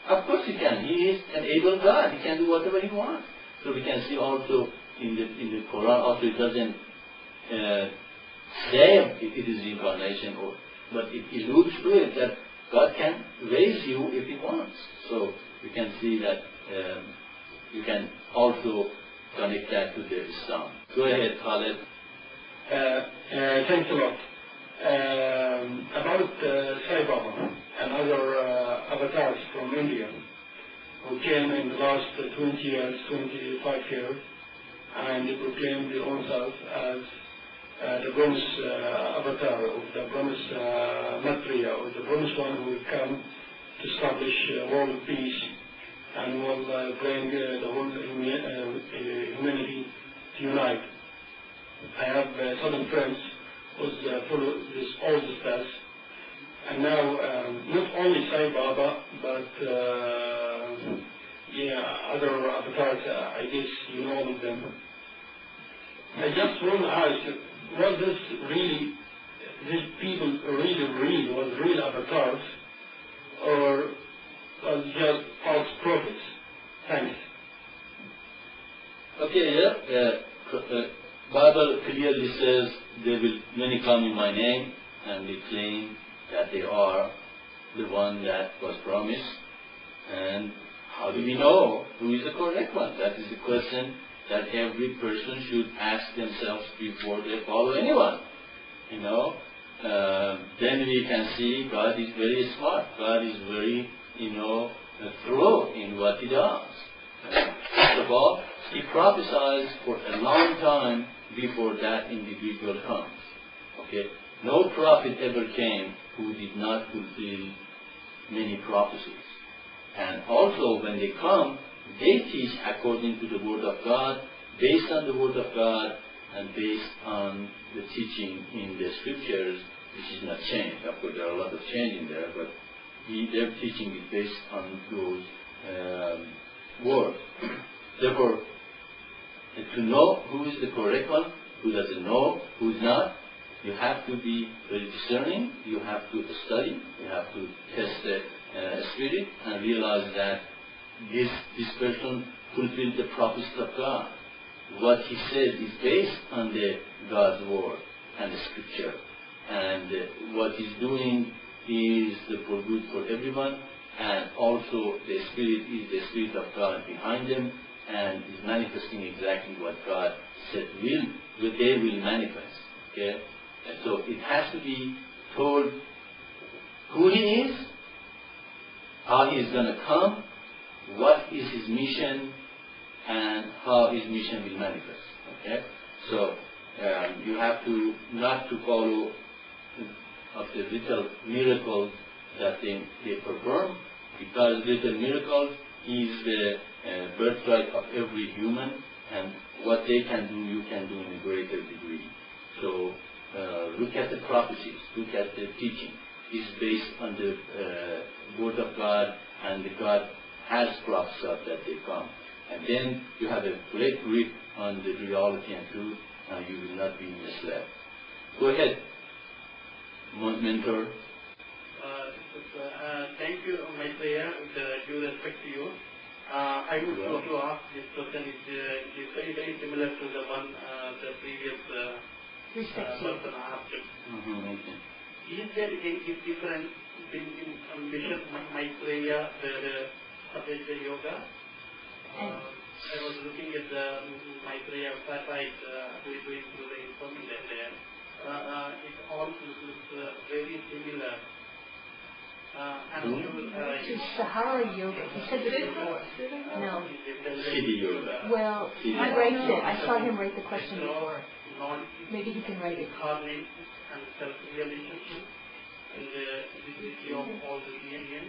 Of course he can. He is an able God. He can do whatever he wants. So we can see also in the in the Quran also it doesn't uh, say if it is reincarnation, or but it alludes to it that God can raise you if he wants. So we can see that um, you can also connect that to the Islam. Go ahead, Khaled. Uh, uh, thanks a lot. Um, about uh, Sai Baba and other uh, avatars from India who came in the last uh, twenty years, twenty-five years, and they proclaimed their own self as uh, the promised uh, avatar of the promised uh, Maitreya, or the promised one who will come to establish uh, world peace and will uh, bring uh, the whole humi- uh, humanity to unite. I have uh, certain friends who uh, follow this, all the steps, and now um, not only Sai Baba, but uh, yeah, other avatars. Uh, I guess you know all of them. I just want to ask, was this really, these people really real, was real avatars, or was just false prophets? Thanks. Okay, yeah. Uh, uh, Bible clearly says there will many come in my name, and they claim that they are the one that was promised. And how do we know who is the correct one? That is the question that every person should ask themselves before they follow anyone. You know, uh, then we can see God is very smart. God is very, you know, thorough in what He does. First of all, He prophesies for a long time before that individual comes. Okay, no prophet ever came who did not fulfill many prophecies. And also, when they come, they teach according to the Word of God, based on the Word of God, and based on the teaching in the Scriptures, which is not changed. Of course, there are a lot of change in there, but he, their teaching is based on those um, words. Therefore, to know who is the correct one, who doesn't know, who is not, you have to be very discerning, you have to study, you have to test the uh, spirit and realize that this, this person fulfilled the prophecies of God. What he said is based on the God's word and the scripture. And uh, what he's doing is the for good for everyone, and also the spirit is the spirit of God behind them, and is manifesting exactly what God said will, what they will manifest. Okay? And so it has to be told who he is, how he is going to come, what is his mission, and how his mission will manifest. Okay? So um, you have to not to follow of the little miracles that they, they perform, because little miracles is the uh, birthright of every human, and what they can do, you can do in a greater degree. So uh, look at the prophecies, look at the teaching. It's based on the uh, Word of God, and the God has prophesied that they come. And then you have a great grip on the reality and truth, and you will not be misled. Go ahead, mentor. Uh, uh, thank you, Maitreya, with uh, due respect to you. Uh, I would Well. want to ask this question. Is uh, is very, very similar to the one uh, the previous uh, uh, person asked. Mm-hmm, okay. Is there any difference between um, Bishop Maitreya, the, the Satyajit Yoga? Uh, I was looking at the Maitreya website, uh, going through the information there. Uh, uh, it all looks uh, very similar. Uh, I'm sure, uh, To Sahara Yoga. He said this before. No. Siddhi Yoga. Well, he Siddhi. writes it. I saw him write the question before. Non- Maybe he can write it. incarnate and self-realization and the dignity of all the aliens.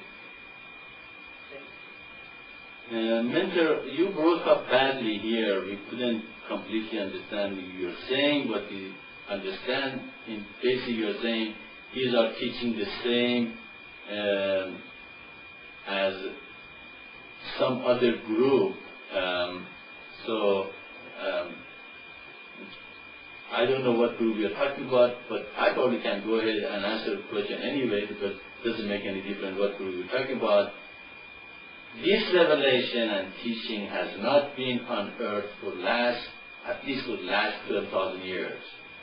Uh, mentor, you broke up badly here. We couldn't completely understand what you're saying, but we understand. In basically, you're saying these are teaching the same um, as some other group. Um, so um, I don't know what group you're talking about, but I probably can go ahead and answer the question anyway, because it doesn't make any difference what group you're talking about. this revelation and teaching has not been on earth for last, at least for the last twelve thousand years.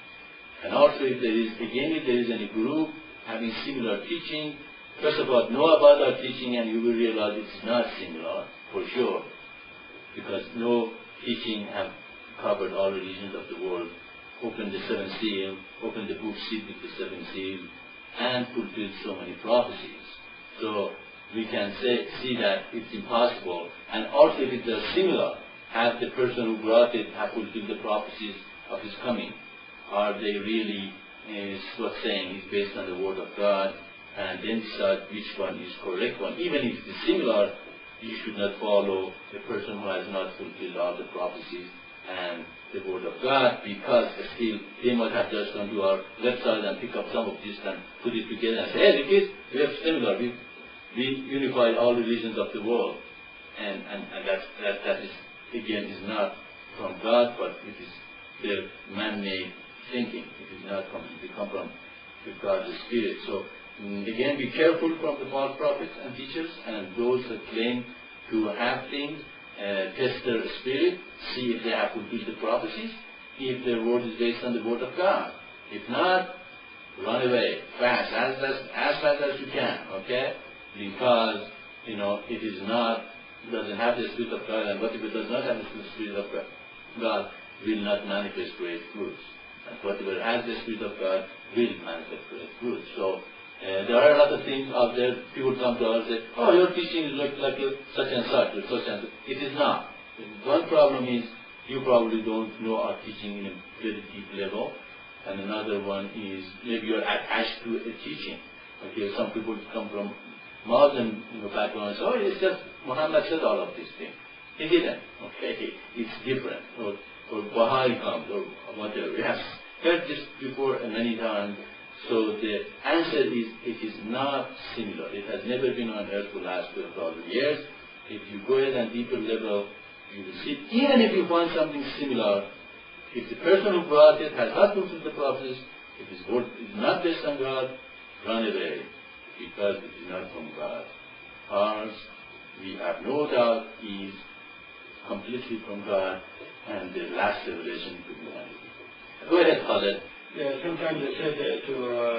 And also if there is, again, if there is any group having similar teaching, first of all, know about our teaching and you will realize it's not similar, for sure. Because no teaching have covered all religions of the world, opened the seven seal, opened the book sealed with the seven seal, and fulfilled so many prophecies. So we can say, see that it's impossible. And also if it's uh, similar, have the person who brought it have fulfilled the prophecies of his coming? Are they really, is what's saying is based on the word of God, and then decide which one is correct one? Even if it's similar, you should not follow a person who has not fulfilled all the prophecies and the word of God, because still they might have just gone to our website and pick up some of this and put it together and say, hey, it is, we have similar, we, we unified all religions of the world. And, and, and that's, that, that is, again, is not from God, but it is their man-made thinking. It is not completely come from God's Spirit. So, again, be careful from the false prophets and teachers and those that claim to have things. Uh, test their spirit, see if they have fulfilled the prophecies, if their word is based on the word of God. If not, run away fast, as, as, as fast as you can, okay? Because, you know, it is not, doesn't have the Spirit of God, and whatever does not have the Spirit of God, God will not manifest great fruits. And whatever has the Spirit of God will manifest great fruits. So, Uh, there are a lot of things out there. People come to us and say, oh, your teaching is like, like such and such, or such and such. It is not. One problem is you probably don't know our teaching in a very deep level. And another one is maybe you're attached to a teaching. Okay, some people come from Muslim you know, background and say, oh, it's just Muhammad said all of these things. He didn't. Okay, it's different. Or, or Baha'i comes, or whatever. Yes, heard this before many times. So the answer is, it is not similar. It has never been on earth for the last twelve thousand years. If you go at a deeper level, you will see, even if you find something similar, if the person who brought it has not fulfilled the prophecies, if his word is not based on God, run away, because it is not from God. Ours, we have no doubt, is completely from God, and the last revelation to humanity. Go ahead, Khaled. Yeah, sometimes I said uh, to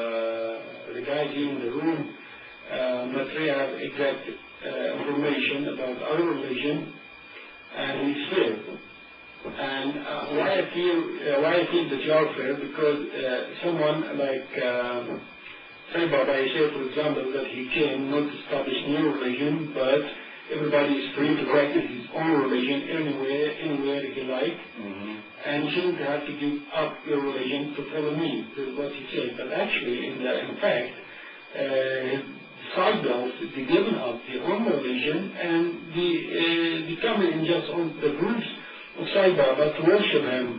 uh, the guys here in the room, uh, not really have exact uh, information about our religion, and he's fair. And uh, why I feel uh, why I feel that you are fair, because uh, someone like um, Sai Baba, I say, for example, that he came not to establish new religion, but everybody is free to practice his own religion anywhere, anywhere he like. Mm-hmm. And you shouldn't have to give up your religion to follow me. This is what he said. But actually, in, the, in fact, uh, disciples, they given up their own religion and they, uh, they come in just on the groups of Sai Baba to worship him.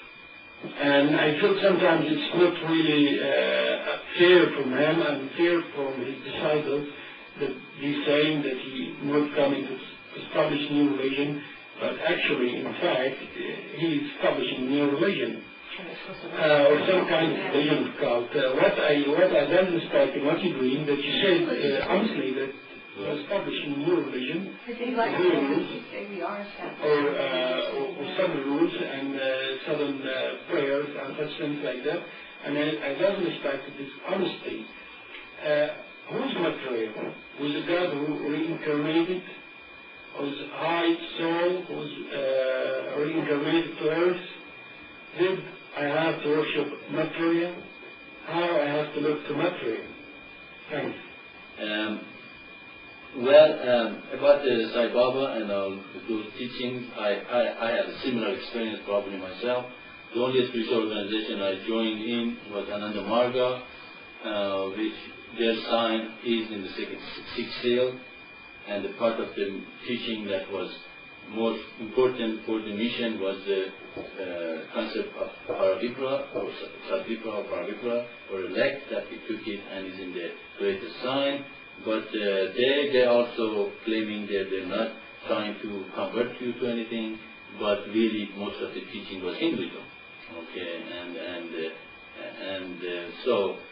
And I feel sometimes it's not really uh, fair from him and fair from his disciples that he's saying that he's not coming to establish new religion. But actually, in fact, he is establishing a new religion, uh, or some kind of religion cult. Uh, what I what I don't respect in what you're doing, that you said uh, honestly that you're establishing a new religion, rules, or, uh, or, or southern rules and uh, southern uh, prayers and such things like that. And I, I don't respect this honesty. Uh, who's Maitreya? Was the God who reincarnated? Whose high soul was uh, reincarnated to earth? Did I have to worship Maitreya? How I have to look to Maitreya? Thanks. Um, well, um, about the Sai Baba and all those teachings, I, I, I had a similar experience probably myself. The only spiritual organization I joined in was Ananda Marga, uh, which their sign is in the second, sixth seal. And the part of the teaching that was most important for the mission was the uh, concept of Paravipra, or Sadvipra, or Paravipra, or elect, that we took it and is in the greatest sign. But uh, they they also claiming that they're not trying to convert you to anything, but really most of the teaching was Hinduism. Okay, and and uh, and uh, so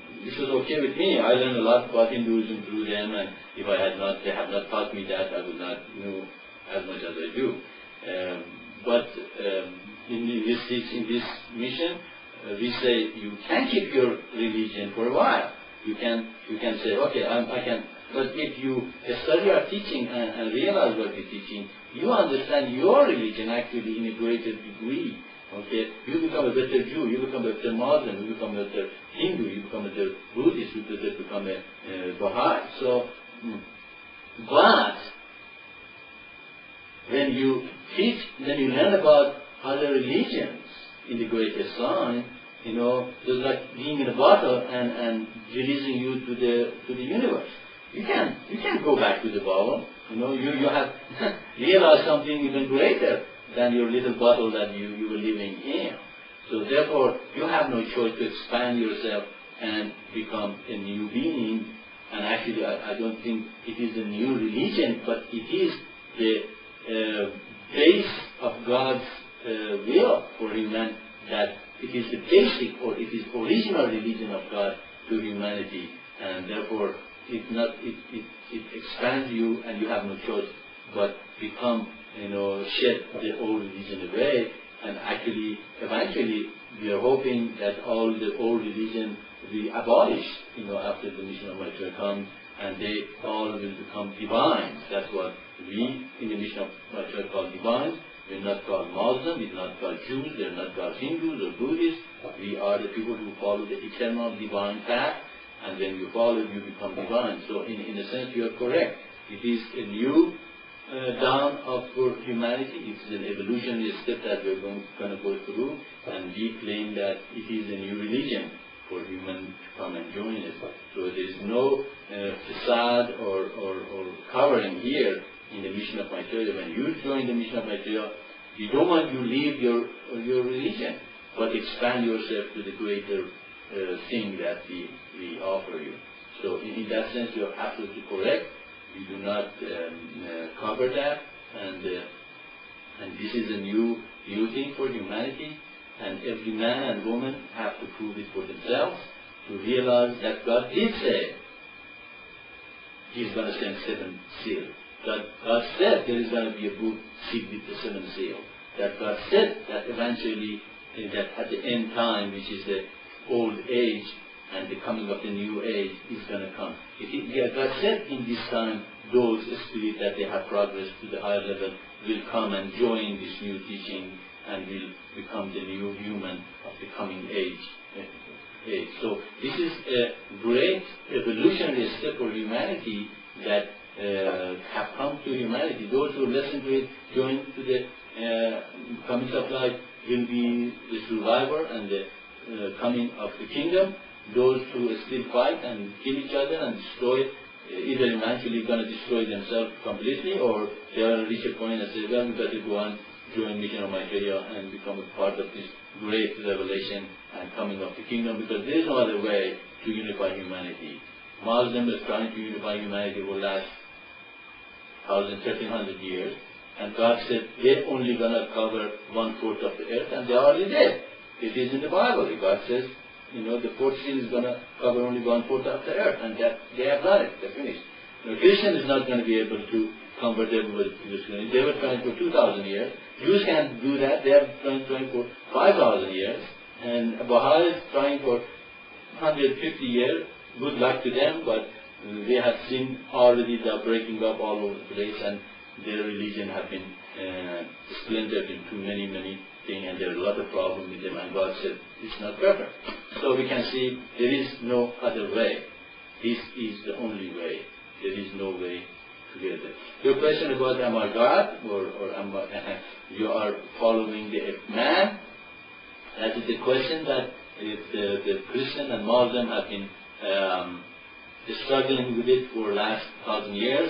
this was okay with me. I learned a lot about Hinduism through them, and if I had not, they had not taught me that, I would not know as much as I do. Um, but um, in this in this mission, uh, we say you can keep your religion for a while. You can you can say, okay, I'm, I can. But if you study our teaching and, and realize what we're teaching, you understand your religion actually in a greater degree. Okay, you become a better Jew, you become a better Muslim, you become a better Hindu, you become a better Buddhist, you become a uh, Baha'i. So, mm, but when you teach, then you learn about other religions in the greater sign. You know, it's like being in a bottle and, and releasing you to the to the universe. You can you can go back to the bottle. You know, you you have realized something even greater than your little bottle that you, you were living in. So therefore, you have no choice to expand yourself and become a new being. And actually, I, I don't think it is a new religion, but it is the uh, base of God's uh, will for human, that it is the basic or it is original religion of God to humanity. And therefore, it not it, it, it expands you, and you have no choice but become, you know, shed the old religion away. And actually, eventually, we are hoping that all the old religion will be abolished, you know, after the mission of Maitreya comes, and they all will become divines. That's what we in the mission of Maitreya call divines. We're not called Muslims, we're not called Jews, we're not called Hindus or Buddhists. We are the people who follow the eternal divine path, and when you follow it, you become divine. So in, in a sense, you are correct. It is a new uh, dawn of for humanity. It's an evolutionary step that we're going, going to go through, and we claim that it is a new religion for humans to come and join us. So there is no uh, facade or, or, or covering here in the mission of Maitreya. When you join the mission of Maitreya, we don't want you to leave your your religion, but expand yourself to the greater uh, thing that we, we offer you. So in, in that sense, you're absolutely correct. We do not um, uh, cover that, and uh, and this is a new new thing for humanity, and every man and woman have to prove it for themselves to realize that God did say He's going to send seven seals. That God said there is going to be a book sealed with the seven seal. That God said that eventually, uh, that at the end time, which is the old age and the coming of the new age, is going to come. It, yeah, God said in this time, those spirits that they have progressed to the higher level will come and join this new teaching and will become the new human of the coming age. Uh, age. So this is a great evolutionary step for humanity that Uh, have come to humanity. Those who listen to it, join to the uh, coming of life, will be the survivor and the uh, coming of the kingdom. Those who still fight and kill each other and destroy, uh, either eventually going to destroy themselves completely, or they are going to reach a point and say, well, we better go on, join mission of Maitreya and become a part of this great revelation and coming of the kingdom, because there is no other way to unify humanity. Muslims are trying to unify humanity for the last thousand, thirteen hundred years, and God said they're only going to cover one fourth of the earth, and they already did. It is in the Bible. God says, you know, the fourth seal is going to cover only one fourth of the earth, and that they have done it. They're finished. Now, Christian is not going to be able to convert everybody to Christianity. They were trying for two thousand years. Jews can't do that. They are trying, trying for five thousand years, and Baha'i is trying for one hundred fifty years. Good luck to them, but they have seen already the breaking up all over the place, and their religion have been uh, splintered into many, many things, and there are a lot of problems with them, and God said it's not perfect. So we can see there is no other way. This is the only way. There is no way to get there. Your question about am I God, or, or am I, you are following the man? That is the question that if the, the Christian and Muslim have been um, struggling with it for the last thousand years.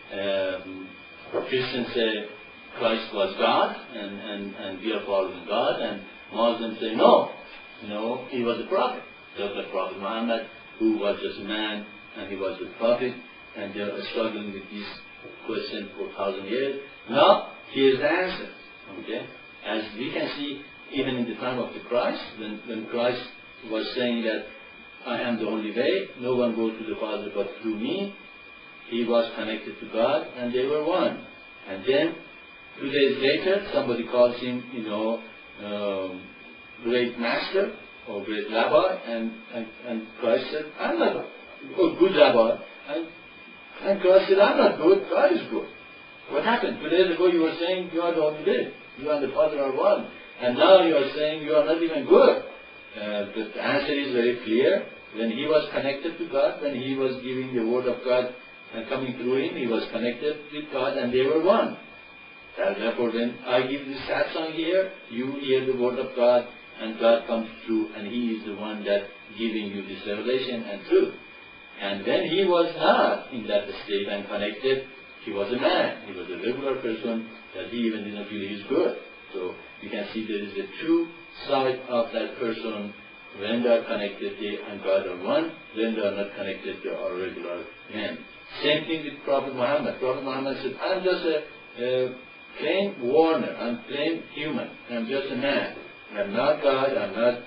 Um, Christians say Christ was God, and, and, and we are following God, and Muslims say no, no, he was a prophet. Just like Prophet Muhammad, who was just a man, and he was a prophet, and they are struggling with this question for a thousand years. Now, here's the answer. Okay, as we can see, even in the time of the Christ, when, when Christ was saying that I am the only way. No one goes to the Father but through me. He was connected to God, and they were one. And then, two days later, somebody calls him, you know, um, great master or great rabbi, and, and, and Christ said, I'm not a good rabbi. And, and Christ said, I'm not good, God is good. What happened? Two days ago you were saying you are the only way. You and the Father are one. And now you are saying you are not even good. Uh, the answer is very clear. When he was connected to God, when he was giving the word of God and coming through him, he was connected with God and they were one. And therefore when I give this sad song here, you hear the word of God and God comes through and he is the one that giving you this revelation and truth. And when he was not in that state and connected, he was a man. He was a regular person that he even didn't feel he is good. So you can see there is a true side of that person. When they are connected, they and God are one. When they are not connected, they are regular men. Same thing with Prophet Muhammad. Prophet Muhammad said, I'm just a, a plain warner. I'm plain human. I'm just a man. I'm not God. I'm not,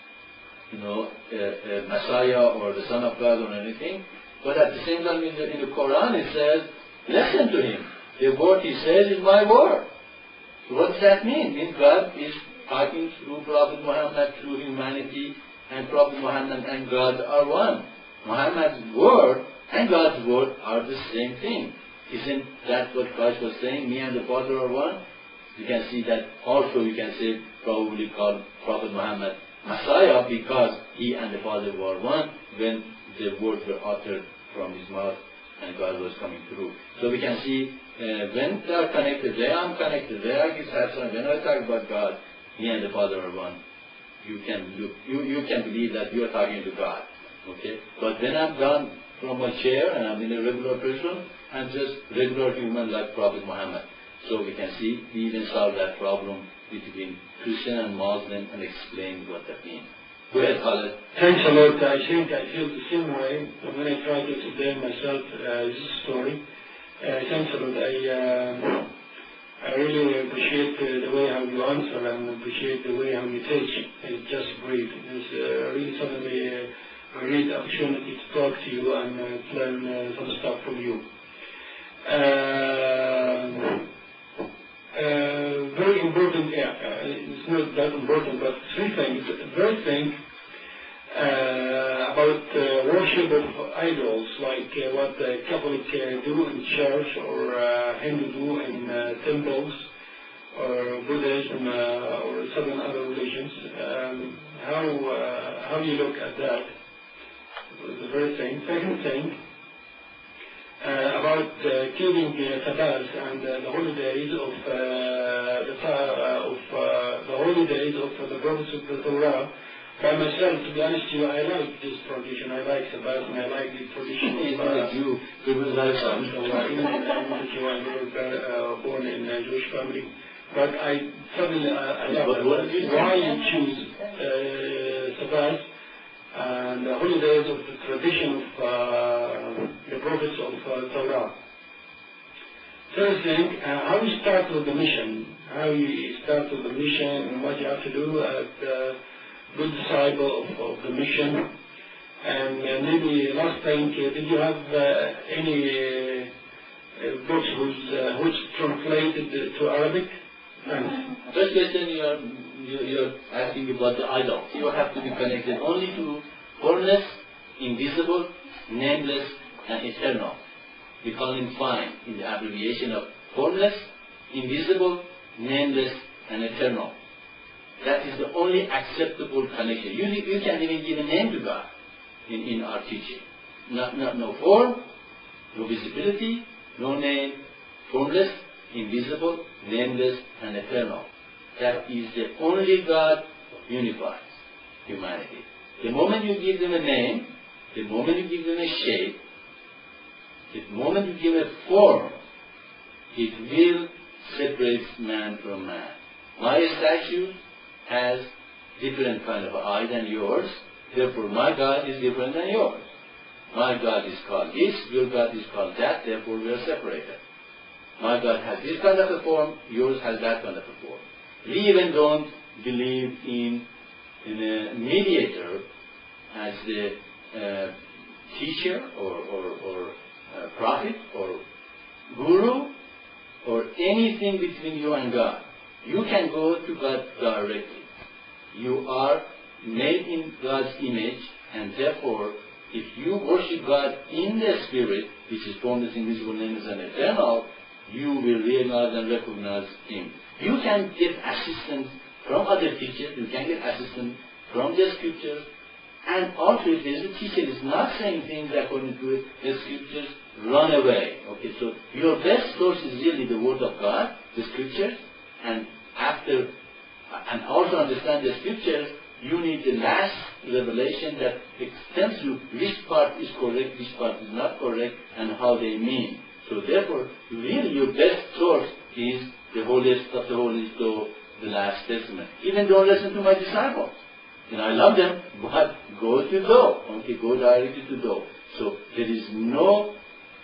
you know, a, a Messiah or the Son of God or anything. But at the same time, in the, in the Quran, it says, listen to him. The word he says is my word. So what does that mean? It means God is talking through Prophet Muhammad, through humanity, and Prophet Muhammad and God are one. Muhammad's word and God's word are the same thing. Isn't that what Christ was saying? Me and the Father are one. You can see that also you can say probably called Prophet Muhammad Messiah because he and the Father were one when the words were uttered from his mouth and God was coming through. So we can see uh, when they are connected, they are connected, they are his son. When I talk about God, me and the Father are one. You can look, you, you can believe that you are talking to God. Okay? But when I'm done from my chair and I'm in a regular person, I'm just regular human like Prophet Muhammad. So we can see we even solve that problem between Christian and Muslim and explain what that means. Go ahead, Khaled. Thanks a lot. I think I feel the same way when I try to explain myself uh, this story. Uh, thanks a lot. I, uh, I really appreciate uh, the way how you answer and appreciate the way how you teach. It's just great. It's uh, really suddenly uh, a great opportunity to talk to you and uh, to learn uh, some stuff from you. Uh, Uh, very important, yeah, uh, it's not that important, but three things. The first thing uh, about uh, worship of idols, like uh, what the Catholic uh, do in church or uh, Hindu do in uh, temples or Buddhism uh, or certain other religions. Um, how, uh, how do you look at that? The first thing. Second thing, Uh, about uh, keeping uh, Sabbath and uh, the holidays of uh, the uh, of uh, the holidays of uh, the prophets of the Torah. By myself, to be honest with you, I like this tradition. I like Sabbath and I like the tradition of uh, you. You will like so, uh, even if I'm not a Jew, I was uh, born in a Jewish family. But I suddenly uh, I love it. Why you choose uh, Sabbath and the holidays of the tradition of uh, the prophets of uh, Torah. First thing, uh, how you start with the mission, how you start with the mission and what you have to do as a good disciple of, of the mission. And uh, maybe last thing, uh, did you have uh, any uh, books who's, uh, which translated to Arabic? Thanks. First question you are you're asking about the idol. You have to be connected only to formless, invisible, nameless, and eternal. We call him FINE in the abbreviation of formless, invisible, nameless, and eternal. That is the only acceptable connection. You, you can't even give a name to God in, in our teaching. Not, not, no form, no visibility, no name, formless, invisible, nameless, and eternal. That is the only God unifies humanity. The moment you give them a name, the moment you give them a shape, the moment you give a form, it will separate man from man. My statue has different kind of eye than yours, therefore my God is different than yours. My God is called this, your God is called that, therefore we are separated. My God has this kind of a form, yours has that kind of a form. We even don't believe in, in a mediator as the uh, teacher or, or, or uh, prophet or guru or anything between you and God. You can go to God directly. You are made in God's image, and therefore, if you worship God in the Spirit, which is formless, invisible, nameless, and eternal, you will realize and recognize Him. You can get assistance from other teachers, you can get assistance from the Scriptures, and also if there is a teacher is not saying things according to the Scriptures, run away. Okay, so your best source is really the Word of God, the Scriptures, and after, and also understand the Scriptures, you need the last revelation that tells you which part is correct, which part is not correct, and how they mean. So therefore, really your best source is the holiest of the holies, so the last testament. Even don't listen to my disciples. You know, I love them, but go to thou. Okay, go directly to thou. So there is no,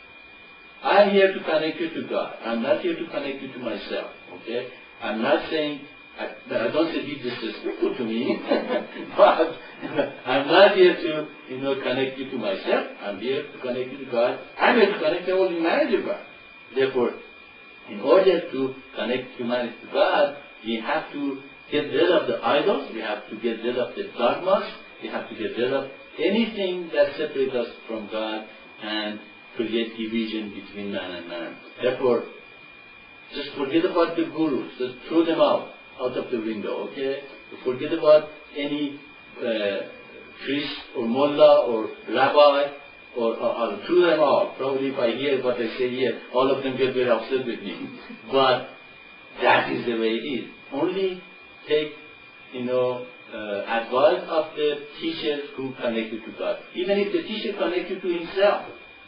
I'm here to connect you to God. I'm not here to connect you to myself. Okay? I'm not saying, I, I don't say be disrespectful to me, but I'm not here to, you know, connect you to myself. I'm here to connect you to God. I'm here to connect the whole humanity to God. Therefore, in order to connect humanity to God, we have to get rid of the idols, we have to get rid of the dogmas, we have to get rid of anything that separates us from God and create division between man and man. Therefore, just forget about the gurus, just throw them out, out of the window, okay? Forget about any uh, priest or mullah or rabbi, or, or, or throw them out. Probably if I hear what I say here, all of them get very upset with me. But that is the way it is. Only take, you know, uh, advice of the teachers who connect you to God. Even if the teacher connects you to himself,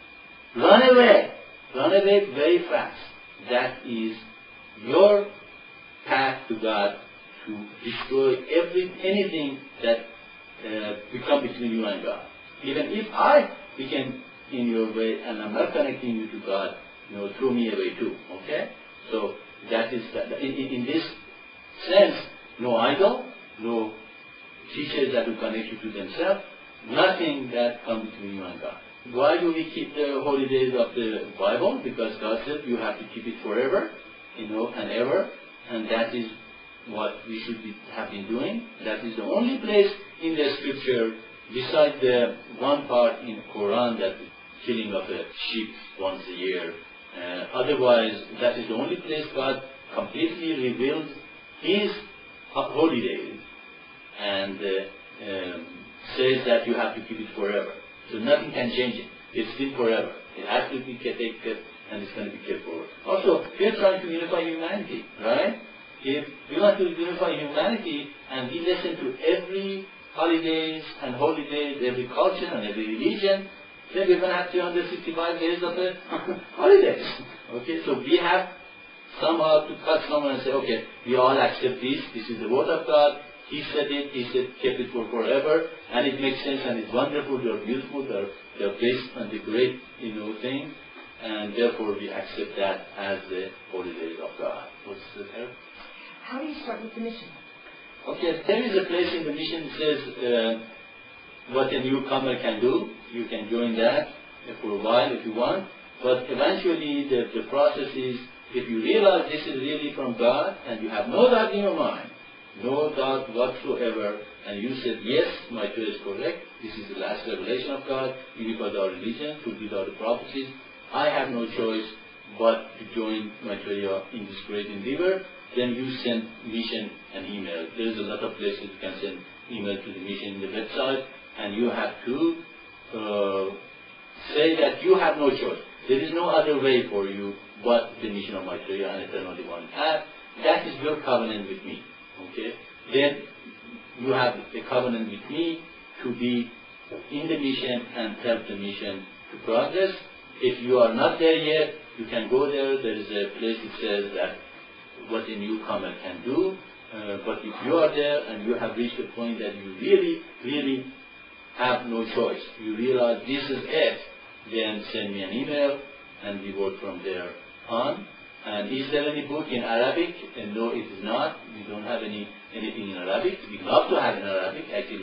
run away. Run away very fast. That is your path to God to destroy every anything that uh, become between you and God. Even if I became in your way and I'm not connecting you to God, you know, throw me away too. Okay? So that is that. In, in this sense, no idol, no teachers that will connect you to themselves, nothing that comes between you and God. Why do we keep the holy days of the Bible? Because God said you have to keep it forever, you know, and ever, and that is what we should be, have been doing. That is the only place in the Scripture, besides the one part in the Quran that is killing of a sheep once a year. Uh, otherwise, that is the only place God completely revealed His holy days and uh, um, says that you have to keep it forever. So nothing can change it. It's still forever. It has to be kept, and it's going to be kept forever. Also, we're trying to unify humanity, right? If we want to unify humanity and we listen to every holidays and holy days, every culture and every religion, then we're going to have three hundred sixty-five days of the holidays. Okay, so we have somehow to cut someone and say, okay, we all accept this, this is the word of God, He said it, He said kept it for forever, and it makes sense and it's wonderful, they're beautiful, they're, they're based on the great, you know, thing, and therefore we accept that as the holy days of God. What's the there? How do you start with the mission? Okay, there is a place in the mission that says uh, what a newcomer can do. You can join that for a while if you want, but eventually the, the process is, if you realize this is really from God and you have no doubt in your mind, no doubt whatsoever, and you said, yes, my Torah is correct, this is the last revelation of God, unified our religion, fulfilled all the prophecies, I have no choice but to join my Torah in this great endeavor, then you send mission an email. There is a lot of places you can send email to the mission in the website, and you have to uh, say that you have no choice. There is no other way for you but the mission of my Torah and eternal divine path. That is your covenant with me. Okay? Then you have a covenant with me to be in the mission and help the mission to progress. If you are not there yet, you can go there. There is a place that says that what a newcomer can do. Uh, but if you are there and you have reached a point that you really, really have no choice, you realize this is it, then send me an email and we work from there on. And is there any book in Arabic? And no, it is not. We don't have any anything in Arabic. We love to have in Arabic. Actually,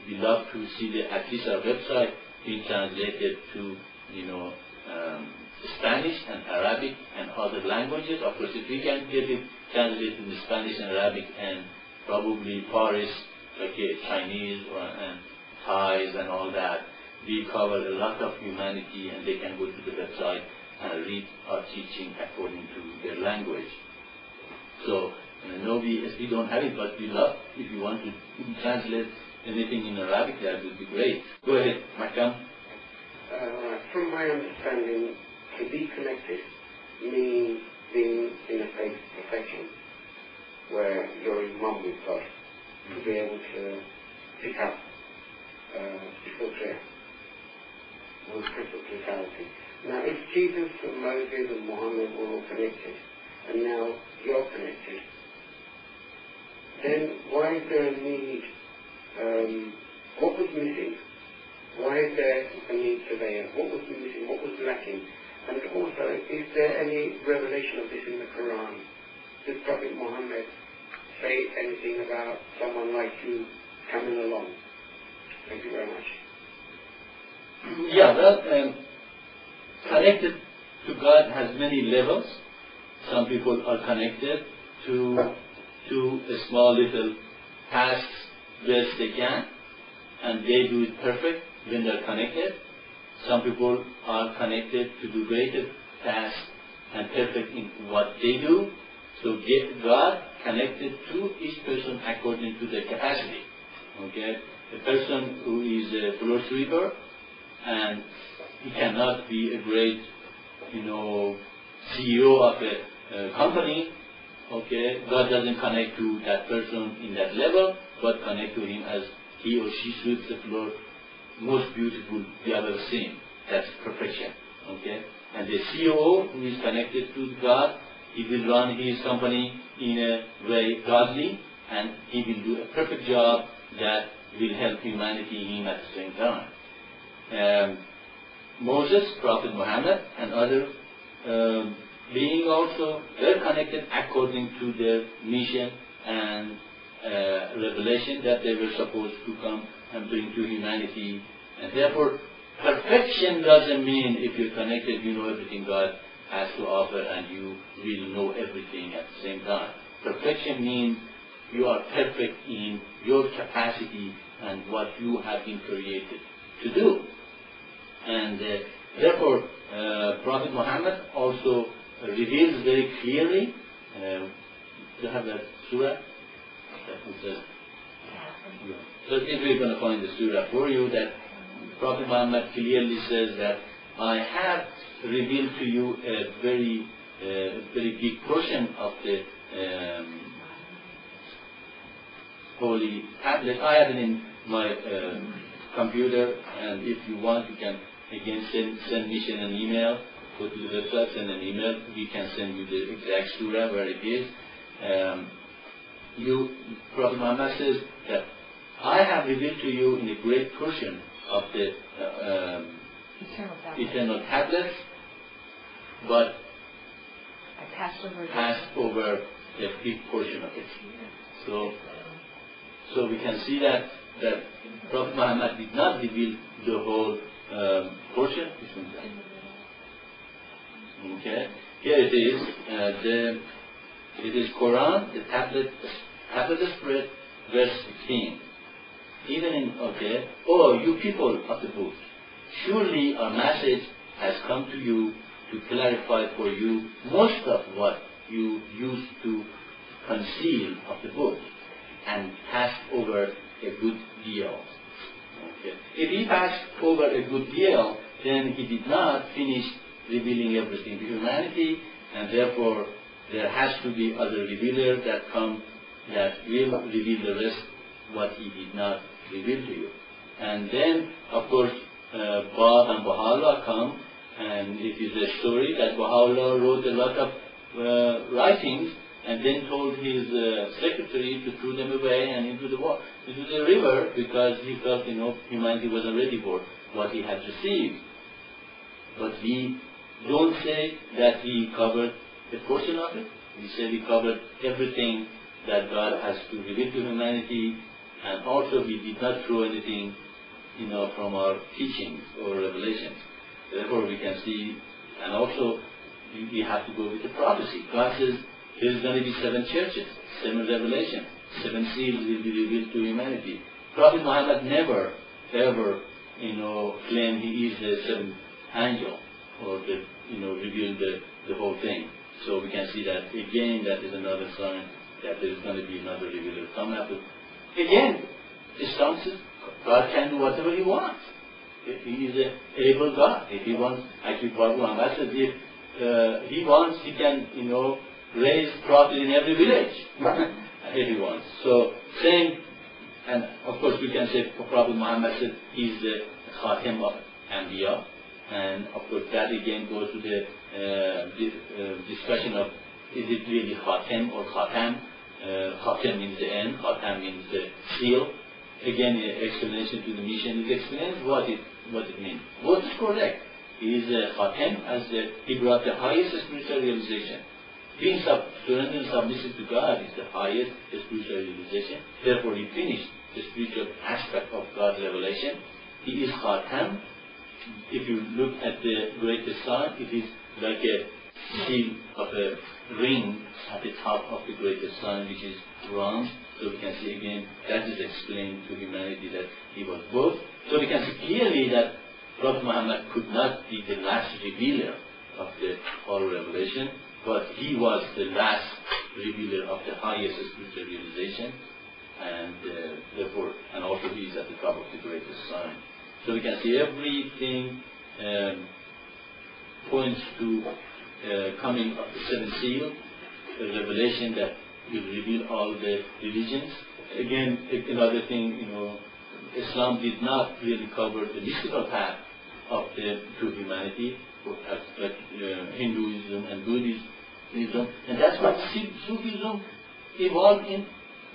we love to see the, at least our website being translated to, you know, um, Spanish and Arabic and other languages. Of course, if we can get it translated in Spanish and Arabic and probably Paris, okay, Chinese or, and Thais and all that, we cover a lot of humanity, and they can go to the website and read our teaching according to their language. So, uh, no, we, we don't have it, but we love, if you want to translate anything in Arabic, that would be great. Go ahead, Makam. Uh, from my understanding, to be connected means being in a state of perfection, where you're in one with God, to be able to pick up uh, crystal clear with crystal clarity. Now, if Jesus and Moses and Muhammad were all connected, and now you're connected, then why is there a need? Um, what was missing? Why is there a need for there? What was missing? What was lacking? And also, is there any revelation of this in the Quran? Does Prophet Muhammad say anything about someone like you coming along? Thank you very much. Yeah, well, um, connected to God has many levels. Some people are connected to to a small little tasks best they can, and they do it perfect when they're connected. Some people are connected to do greater tasks and perfect in what they do. So get God connected to each person according to their capacity. Okay, a person who is a floor sweeper and he cannot be a great, you know, C E O of a uh, company. Okay, God doesn't connect to that person in that level, but connect to him as he or she sweeps the floor most beautiful you have ever seen. That's perfection. Okay, and the C E O who is connected to God, he will run his company in a way godly, and he will do a perfect job that will help humanity him at the same time. Um, Moses, Prophet Muhammad, and other um, being also well connected according to their mission and uh, revelation that they were supposed to come and bring to humanity. And therefore, perfection doesn't mean if you're connected, you know everything God has to offer and you will know everything at the same time. Perfection means you are perfect in your capacity and what you have been created to do. And uh, therefore, uh, Prophet Muhammad also uh, reveals very clearly, uh, you have that surah? That says, so if we're going to find the surah for you, that Prophet Muhammad clearly says that I have revealed to you a very, uh, very big portion of the um, holy tablet. I have it in my uh, computer, and if you want, you can again send, send me an email. Go to the website, send an email. We can send you the exact surah where it is. Um, you, Prophet Muhammad says that I have revealed to you in a great portion of the uh, um, eternal, eternal tablets, but I passed over, passed over a big portion of it. So, so we can see that that Prophet Muhammad did not reveal the whole um, portion. Okay, here it is. Uh, the it is Quran, the tablet, tablet spread, verse sixteen. Even in okay, oh you people of the book, surely our message has come to you to clarify for you most of what you used to conceal of the book, and passed over a good deal. Okay. If he passed over a good deal, then he did not finish revealing everything to humanity, and therefore there has to be other revealers that come that will reveal the rest what he did not reveal to you. And then, of course, uh, Bab and Baha'u'llah come, and it is a story that Baha'u'llah wrote a lot of uh, writings and then told his uh, secretary to throw them away and into the water, into the river, because he felt, you know, humanity wasn't ready for what he had received. But we don't say that he covered a portion of it. We say he covered everything that God has to reveal to humanity And also we did not throw anything, you know, from our teachings or revelations. Therefore we can see, and also we, we have to go with the prophecy. God says there's going to be seven churches, seven revelations, seven seals will be revealed to humanity. Prophet Muhammad never, ever, you know, claimed he is the seventh angel or the, you know, revealed the, the whole thing. So we can see that again, that is another sign that there is going to be another revealer coming up. Again, Islam says God can do whatever He wants. He is an able God. If He wants, actually, Prophet Muhammad says, if uh, He wants, He can, you know, raise prophet in every village if He wants. So, saying, and of course we can say Prophet Muhammad said He's the Khatim of Anbiya, and of course that again goes to the uh, dis uh, discussion of is it really Khatim or Khatam? Uh, Khatim means the end, Khatam means the seal. Again, uh, explanation to the mission. It explains what it what it means. Both is correct. He is a Khatim, as the, he brought the highest spiritual realization. Being sub, surrendered and submissive to God is the highest spiritual realization. Therefore, he finished the spiritual aspect of God's revelation. He is Khatam. If you look at the greatest sign, it is like a seal of a ring at the top of the greatest sign, which is round. So we can see again, that is explained to humanity that he was both. So we can see clearly that Prophet Muhammad could not be the last revealer of the whole revelation, but he was the last revealer of the highest spiritual realization, and uh, therefore, and also he is at the top of the greatest sign. So we can see everything um, points to uh, coming of the seventh seal, the revelation that will reveal all the religions. Again, another thing, you know, Islam did not really cover the mystical path of the true humanity, as like uh, Hinduism and Buddhism, and that's what Sufism evolved in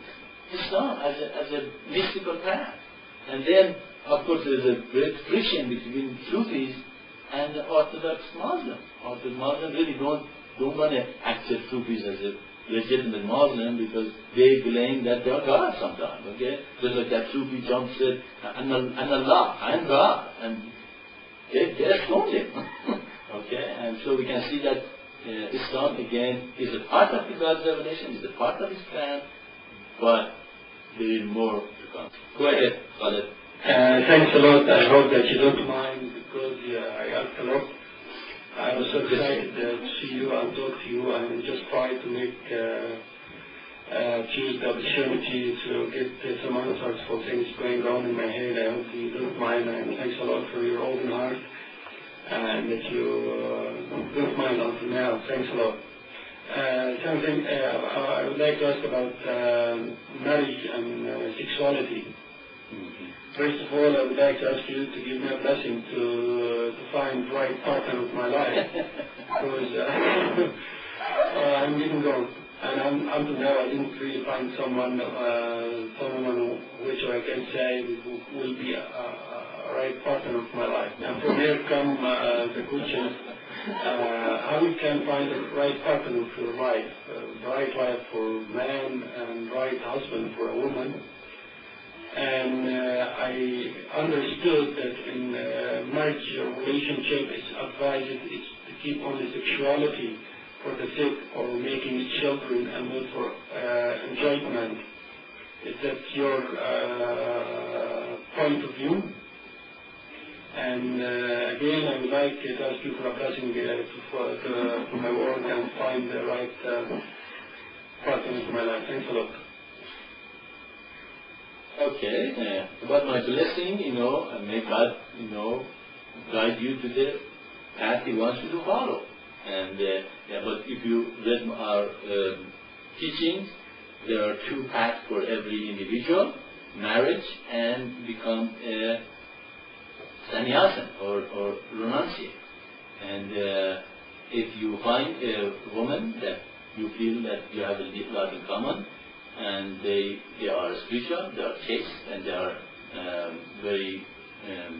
Islam as a, as a mystical path. And then, of course, there's a great friction between Sufis and the Orthodox Muslim. Orthodox Muslims really don't don't want to accept Sufis as a legitimate Muslim because they claim that they are God sometimes. Okay, just like that Sufi jump said, "And Allah, I am God," and they they stoned him. Okay, and so we can see that uh, Islam again is a part of the God's revelation, is a part of His plan, but there is more to come. Go ahead, Khaled. Uh, thanks a lot. I hope that you don't mind because uh, I asked a lot. I was so excited uh, to see you and talk to you and just try to make uh, uh, choose the opportunity to get uh, some answers for things going on in my head. I hope you don't mind, and thanks a lot for your open heart and that you uh, don't mind until now. Thanks a lot. Uh, something uh, I would like to ask about uh, marriage and uh, sexuality. Mm-hmm. First of all, I would like to ask you to give me a blessing to, uh, to find the right partner of my life, because uh, uh, I'm getting old, and I'm, until now I didn't really find someone, uh, someone which I can say who will be a, a, a right partner of my life. And from here come uh, the question, uh, how you can find the right partner for your life, uh, the right wife for a man and right husband for a woman. And uh, I understood that in uh, marriage or relationship it's advised it's to keep only sexuality for the sake of making children and not for uh, enjoyment. Is that your uh, point of view? And uh, again, I would like to ask you for a blessing uh, to, for, to, for my work and find the right uh, partner for my life. Thanks a lot. Okay, uh, about my blessing, you know, and may God, you know, guide you to the path He wants you to follow. And uh, yeah, but if you read our uh, teachings, there are two paths for every individual: marriage and become a sannyasin or, or renunciate. And uh, if you find a woman that you feel that you have a lot in common, and they they are spiritual, they are chaste, and they are um, very um,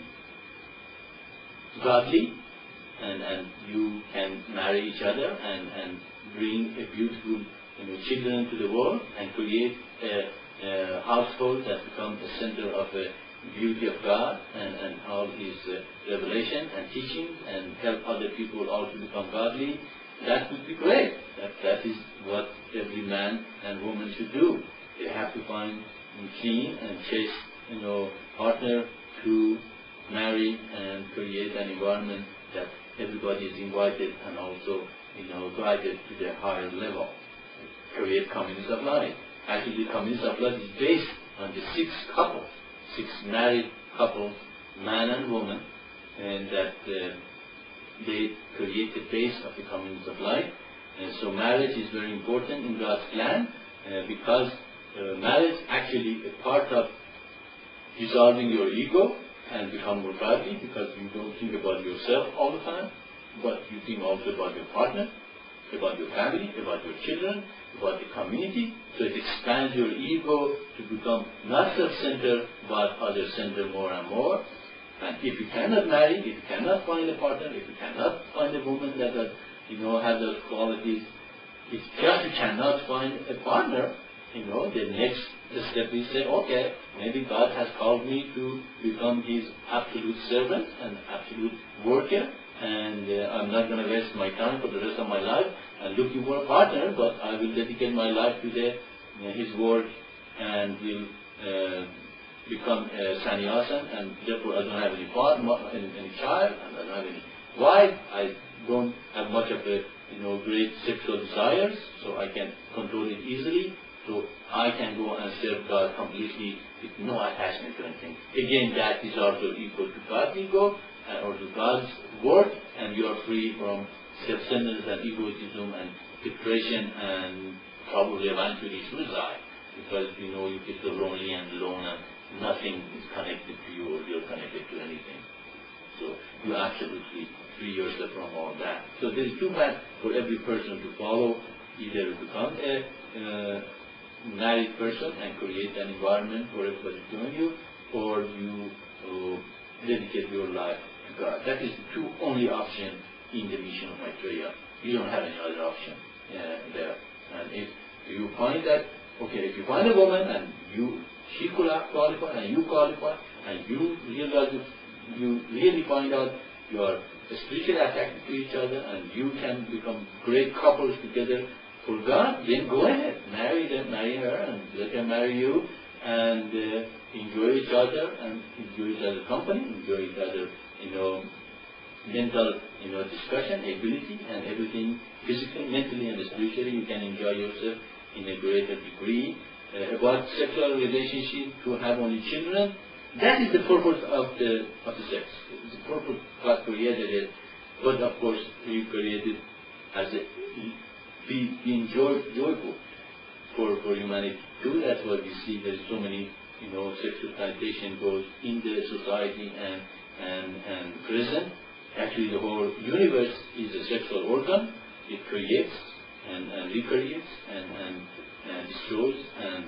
godly, and, and you can marry each other and, and bring a beautiful, you know, children to the world and create a uh, household that becomes the center of the beauty of God and, and all His uh, revelation and teaching and help other people also become godly, that would be great. That, that is what every man and woman should do. They have to find a clean and chaste, you know, partner to marry and create an environment that everybody is invited and also, you know, guided to the higher level. Create communities of life. Actually, communities of life is based on the six couples, six married couples, man and woman, and that uh, they create the base of the communities of life. And so marriage is very important in God's plan uh, because uh, marriage actually a part of dissolving your ego and become more godly, because you don't think about yourself all the time, but you think also about your partner, about your family, about your children, about the community. So it expands your ego to become not self-centered, but other-centered more and more. And if you cannot marry, if you cannot find a partner, if you cannot find a woman that has, you know, has those qualities, if just you cannot find a partner, you know, the next step is say, okay, maybe God has called me to become His absolute servant and absolute worker, and uh, I'm not going to waste my time for the rest of my life and looking for a partner, but I will dedicate my life to the, uh, His work and will uh, become a sannyasin, and therefore I don't have any partner, any, any child, and I don't have any wife. I don't have much of a, you know, great sexual desires, so I can control it easily. So I can go and serve God completely with no attachment to anything. Again, that is also equal to God's ego uh, or to God's word, and you are free from self-centeredness and egotism and depression and probably eventually suicide, because you know you feel so lonely and alone and nothing is connected to you or you're connected to anything. So you absolutely free yourself from all that. So there is two paths for every person to follow: either become a uh, married person and create an environment for everybody to join you, or you uh, dedicate your life to God. That is the two only options in the mission of Maitreya. You don't have any other option uh, there. And if you find that, okay, if you find a woman and you, she qualify and you qualify, and you realize you, you really find out you are spiritually attracted to each other and you can become great couples together for God, then go ahead, marry them, marry her, and let her marry you, and uh, enjoy each other, and enjoy each other's company, enjoy each other, you know, mental, you know, discussion, ability, and everything, physically, mentally, and spiritually. You can enjoy yourself in a greater degree. Uh, about sexual relationship to have only children, that is the purpose of the of the sex. It's the purpose God created it, but of course He created as a be being joy, joyful for, for humanity too. That's why we see there is so many, you know, sexual temptation goes in the society and and and present. Actually, the whole universe is a sexual organ. It creates and, and recreates and, and and destroys. And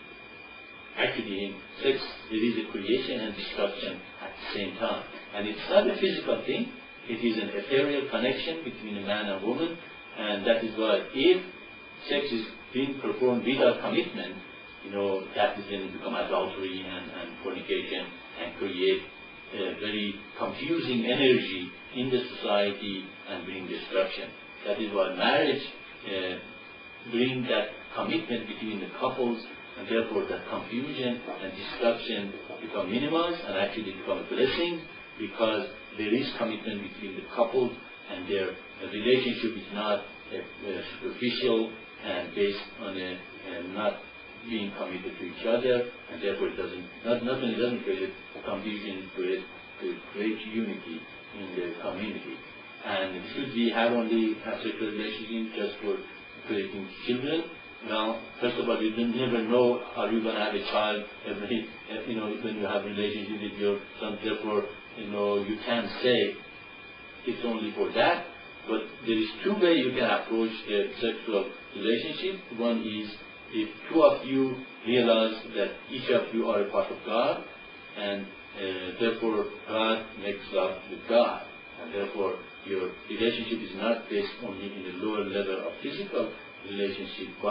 actually, in sex, there is a creation and destruction at the same time. And it's not a physical thing. It is an ethereal connection between a man and woman. And that is why if sex is being performed without commitment, you know, that is then become adultery and, and fornication and create a very confusing energy in the society and bring destruction. That is why marriage uh, brings that commitment between the couples, and therefore that confusion and destruction become minimized and actually become a blessing, because there is commitment between the couples and their uh, relationship is not uh, uh, superficial and based on a, uh, not being committed to each other, and therefore it doesn't, not, not only doesn't create confusion, it creates great unity in the community. And should we have only have sexual relationship just for creating children? Now, first of all, you never know are you going to have a child every, you know, when you have a relationship with your son. Therefore, you know, you can't say it's only for that. But there is two ways you can approach the sexual relationship. One is if two of you realize that each of you are a part of God, and uh, therefore God makes love with God, and therefore your relationship is not based only in the lower level of physical relationship, but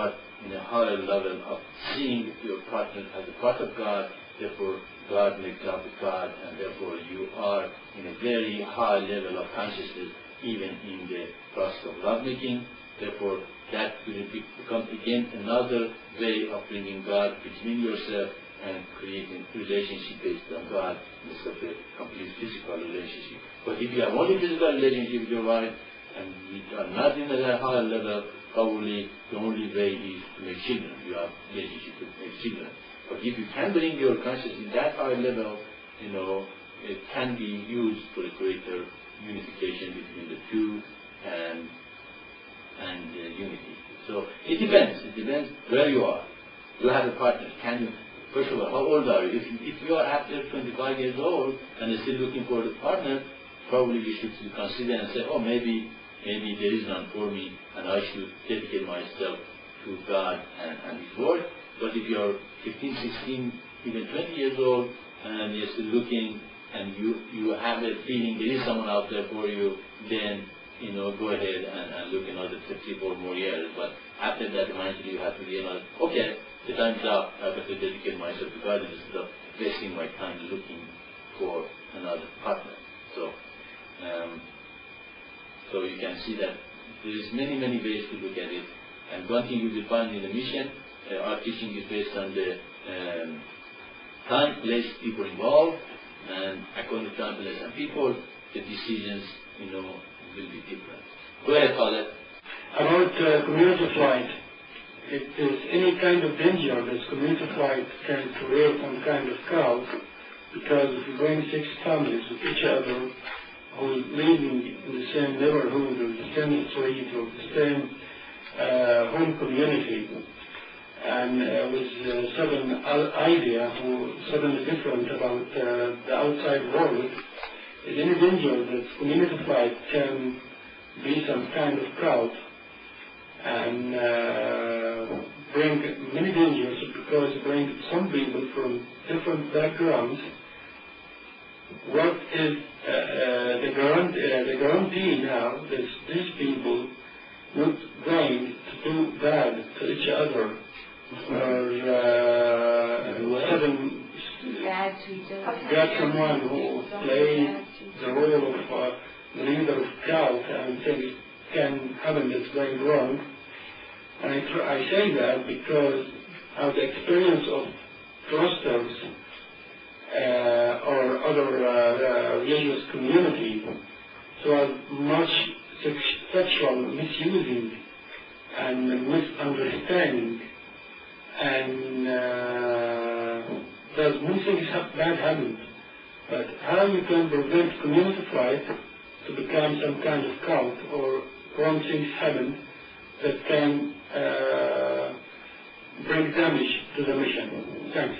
in a higher level of seeing your partner as a part of God, therefore God makes love with God, and therefore you are in a very high level of consciousness even in the process of lovemaking. Therefore that will be, become again another way of bringing God between yourself and creating relationship based on God instead of a complete physical relationship. But if you have only physical relationship with your wife and you are not in a higher level, probably the only way is to make children. You have relationship to make children. But if you can bring your consciousness in that higher level, you know, it can be used for a greater unification between the two and and uh, unity. So it depends. It depends where you are. You have a partner. Can you? First of all, how old are you? If, if you are after twenty-five years old and are still looking for a partner, probably you should consider and say, oh, maybe maybe there is none for me, and I should dedicate myself to God and, and His Word. But if you are fifteen, sixteen, even twenty years old, and you're still looking, and you, you have a feeling there is someone out there for you, then, you know, go ahead and, and look another three, four more years. But after that, eventually you have to realize, okay, the time's up, I have to dedicate myself to God instead of wasting my time looking for another partner. So, um, so you can see that there is many, many ways to look at it. And one thing you will find in the mission, uh, our teaching is based on the um, time, place, people involved, and according to time, place, and people, the decisions, you know, will be different. Go ahead, Khaled. About uh, community flight, if there's any kind of danger that community flight can create some kind of chaos, because if you're going six families with each other who are living in the same neighborhood or the same street or the same uh, home community, and uh, with uh, certain idea who suddenly different about uh, the outside world, is any danger that community flight can be some kind of crowd and uh, bring many dangers, because bring some people from different backgrounds. What is uh, uh, the, guarantee, uh, the guarantee now that these people not going to do bad to each other, or uh, sudden got someone who plays the role of uh, the leader of crowd and things can happen that's going wrong. And I, tr- I say that because of the experience of clusters uh, or other uh, uh, religious communities, so as much sex- sexual misusing and misunderstanding, and uh, there's many things ha- bad happen. But how you can prevent community flight to become some kind of cult or wrong things happen that can uh, bring damage to the mission? Thanks.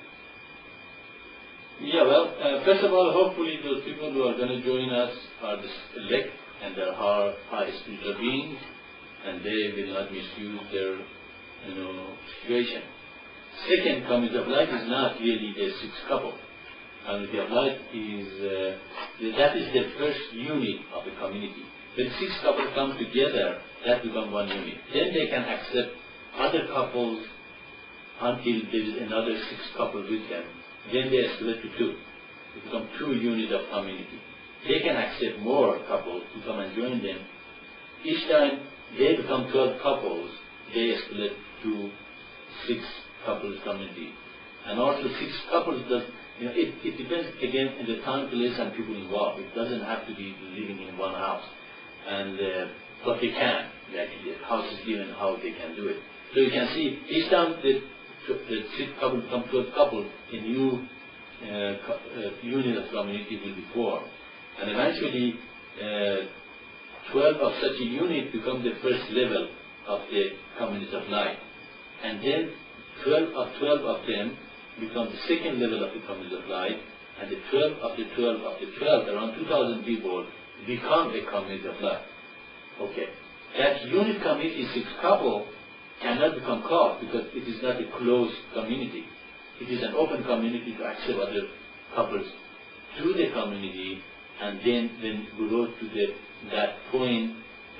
Yeah, well, uh, first of all, hopefully those people who are going to join us are the elect and they are high spiritual beings, and they will not misuse their, you know, situation. Second, community of life is not really the sixth couple. Community of life is, uh, that is the first unit of the community. When six couples come together, that becomes one unit. Then they can accept other couples until there is another six couples with them. Then they are split to two. They become two units of community. They can accept more couples to come and join them. Each time they become twelve couples, they split to six couples community. And also six couples does, you know, it, it depends again on the time, place, and people involved. It doesn't have to be living in one house. And uh, but they can, like the house is given how they can do it. So you can see each time the, the six couples become twelve couples, a new uh, co- uh, unit of community will be formed. And eventually uh, twelve of such a unit become the first level of the community of life. And then twelve of twelve of them become the second level of the community of life, and the twelve of the twelve of the twelve, around two thousand people, become a community of life. Okay. That unit community, six couple, cannot become called because it is not a closed community. It is an open community to accept other couples to the community, and then when we go to the, that point,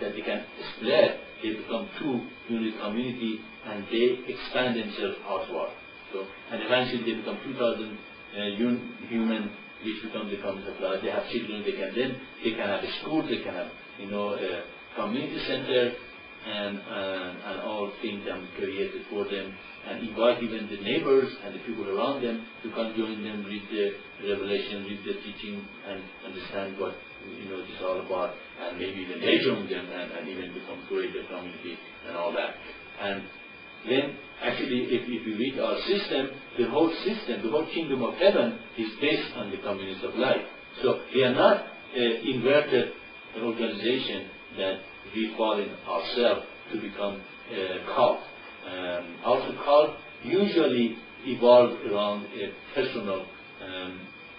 that they can split, they become two unit community, and they expand themselves outward. So, and eventually they become two thousand uh, human, which become the community of life. They have children, they can then, they can have a school, they can have, you know, a community center, and, and, and all things that are created for them, and invite even the neighbors and the people around them to come join them, read the revelation, read the teaching, and understand what, you know, this is all about, and maybe even they join them and, and even become greater community and all that. And then, actually, if, if you read our system, the whole system, the whole kingdom of heaven is based on the communities of life. So, we are not uh, inverted organization that we fall in ourselves to become a cult. Um, also, cult usually evolve around a personal um,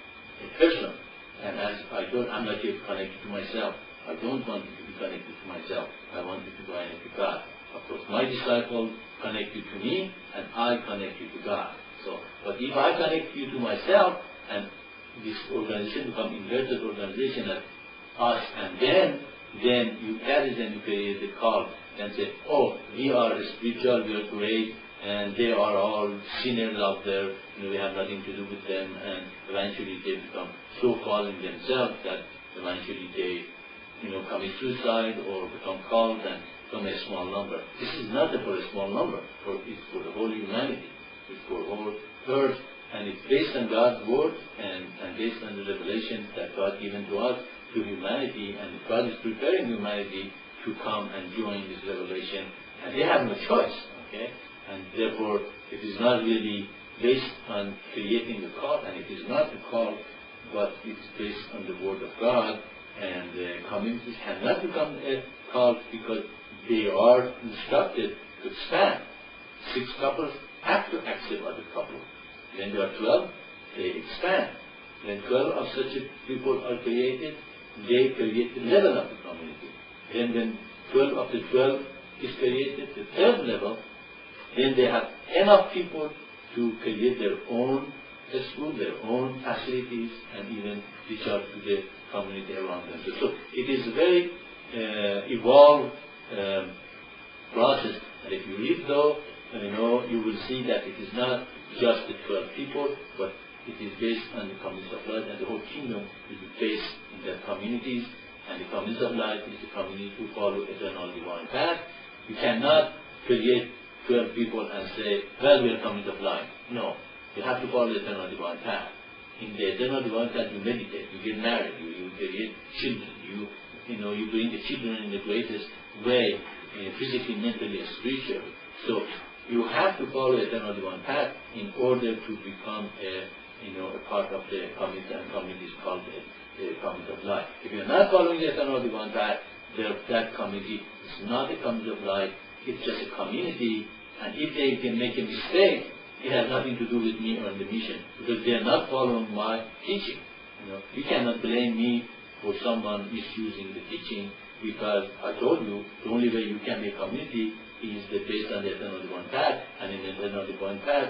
a person. And as I don't, I'm not here to connect you to myself. I don't want you to be connected to myself. I want you to be connected to God. Of course, my disciples connect you to me, and I connect you to God. So, but if I connect you to myself, and this organization become inverted organization as us and them, then you, that is when you create the cult and say, oh, we are spiritual, we are great, and they are all sinners out there, you know, we have nothing to do with them, and eventually they become so fallen themselves that eventually they, you know, commit suicide or become cult and become a small number. This is not for a small number, for, it's for the whole humanity, it's for the whole earth, and it's based on God's word and, and based on the revelations that God given to us, to humanity, and God is preparing humanity to come and join this revelation, and they have no choice, okay? And therefore, it is not really based on creating a cult, and it is not a cult, but it's based on the word of God, and uh, communities cannot become a cult because they are instructed to expand. Six couples have to accept other couples. When there are twelve, they expand. When twelve of such people are created, they create the level of the community. Then when twelve of the twelve is created, the third level, then they have enough people to create their own school, their own facilities, and even reach out to the community around them. So, so it is a very uh, evolved um, process. And if you read though, you know, you will see that it is not just the twelve people, but it is based on the communities of life, and the whole kingdom will be based in their communities, and the communities of life is the community who follow eternal divine path. You cannot create twelve people and say, well, we are communities of life. No. You have to follow the eternal divine path. In the eternal divine path, you meditate, you get married, you, you create children, you, you know, you bring the children in the greatest way, uh, physically, mentally, and spiritually. So you have to follow the eternal divine path in order to become a, you know, a part of the community, and community is called the, the community of life. If you're not following the eternal divine path, that community is not a community of life. It's just a community, and if they can make a mistake, it has nothing to do with me or the mission, because they are not following my teaching. You know, you cannot blame me for someone misusing the teaching, because I told you the only way you can make a community is the based on the eternal divine path, and in the eternal divine path,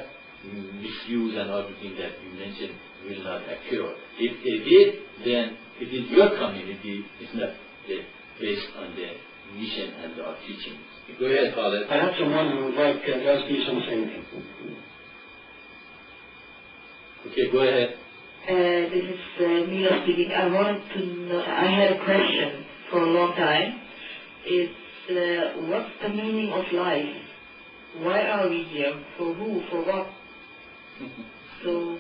misuse and everything that you mentioned will not occur. If they did, then it is your community. It's not the, based on the mission and our teachings. Go ahead, Father. I have someone who would like to ask you something. Okay, go ahead. Uh, this is uh, Mila speaking. I wanted to know, I had a question for a long time. It's uh, what's the meaning of life? Why are we here? For who? For what? So.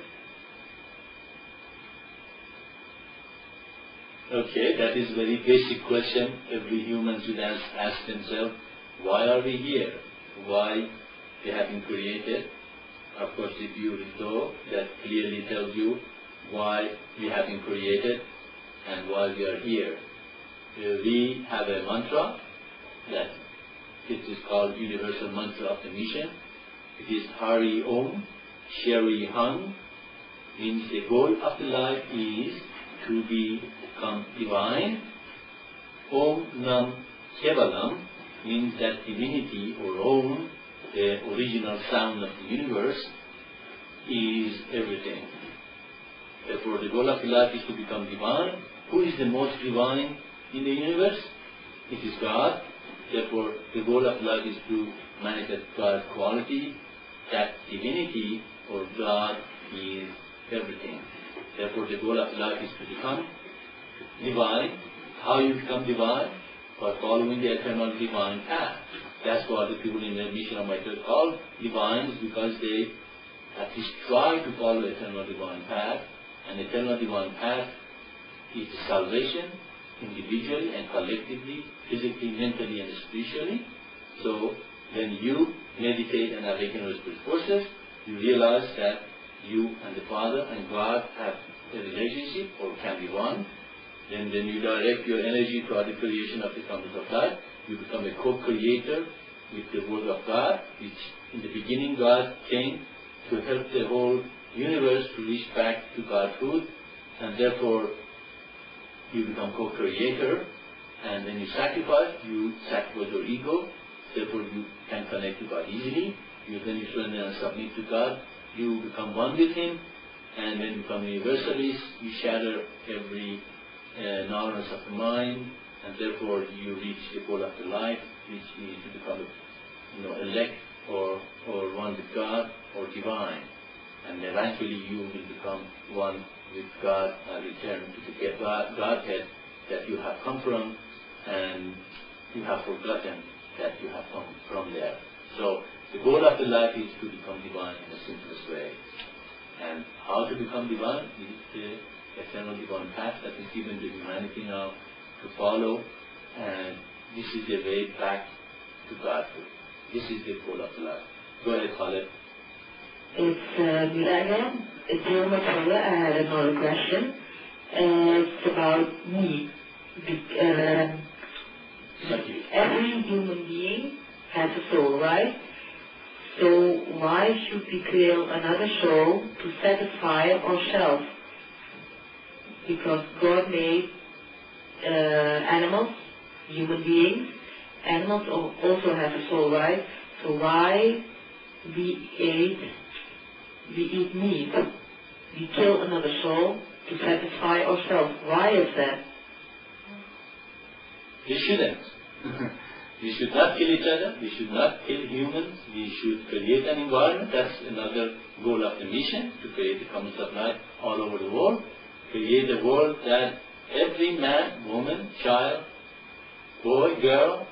Okay, that is a very basic question every human should ask, ask themselves. Why are we here? Why we have been created? Of course, if you read though, that clearly tells you why we have been created and why we are here. Uh, we have a mantra that it is called Universal Mantra of the Mission. It is Hari Om, Shri Han, means the goal of the life is to become divine. Om Nam Kevalam means that divinity or Om, the original sound of the universe, is everything. Therefore, the goal of life is to become divine. Who is the most divine in the universe? it is God. Therefore, the goal of life is to manifest God's quality. That divinity or God is everything. Therefore, the goal of life is to become divine. How you become divine? By following the eternal divine path. That's why the people in the mission of my church call divines, because they at least try to follow the eternal divine path. And the eternal divine path is salvation, individually and collectively, physically, mentally, and spiritually. So when you meditate and awaken your spiritual forces, you realize that you and the Father and God have a relationship or can be one. Then when you direct your energy toward the creation of the fountains of life, you become a co-creator with the Word of God, which in the beginning God came to help the whole universe to reach back to Godhood, and therefore you become co-creator, and when you sacrifice, you sacrifice your ego, therefore you can connect to God easily. You, when you surrender and submit to God, you become one with Him, and when you become universalist, you shatter every uh, ignorance of the mind, and therefore you reach the goal of the life, which is to become, you know, elect or or one with God or divine, and eventually you will become one with God and return to the God, Godhead that you have come from, and you have forgotten that you have come from there. So the goal of the life is to become divine in the simplest way. And how to become divine is the eternal divine path that is given to humanity now to follow, and this is the way back to Godhood. This is the goal of the life. Go ahead, Khaled. It's uh, Mira again. It's Dear Matrola. I had another question. Uh, it's about me. Be- uh, every human being has a soul, right? So why should we create another soul to satisfy ourselves? Because God made uh, animals, human beings. Animals also have a soul, right? So why we eat, we eat meat, we kill another soul to satisfy ourselves? Why is that? We shouldn't. We should not kill each other. We should not kill humans. We should create an environment. That's another goal of the mission, to create the commons of life all over the world. Create a world that every man, woman, child, boy, girl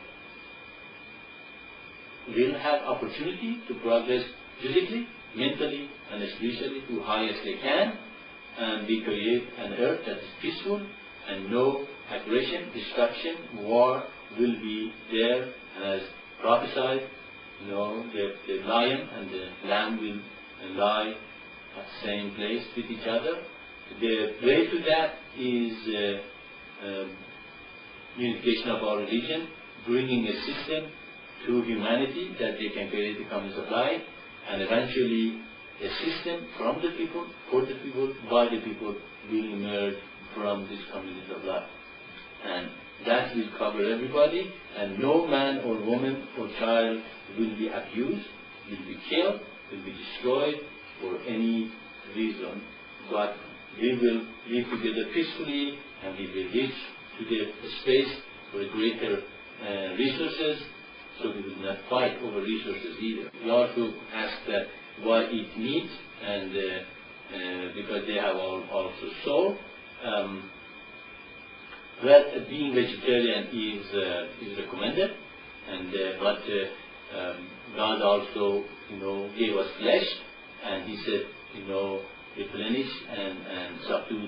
will have opportunity to progress physically, mentally, and spiritually to highest they can, and we create an earth that is peaceful and no aggression, destruction, war will be there. And as prophesied, you know, the, the lion and the lamb will lie at the same place with each other. The way to that is uh, um, unification of our religion, bringing a system to humanity that they can create the commons of life, and eventually a system from the people, for the people, by the people will emerge from this community of life. And that will cover everybody, and no man or woman or child will be abused, will be killed, will be destroyed for any reason, but we will live together peacefully, and we will reach to the space for greater uh, resources, so we will not fight over resources either. We also ask that why eat meat, and uh, uh, because they have all, also soul. Um, well, uh, being vegetarian is uh, is recommended, and uh, but uh, um, God also, you know, gave us flesh, and He said, you know, replenish and, and subdue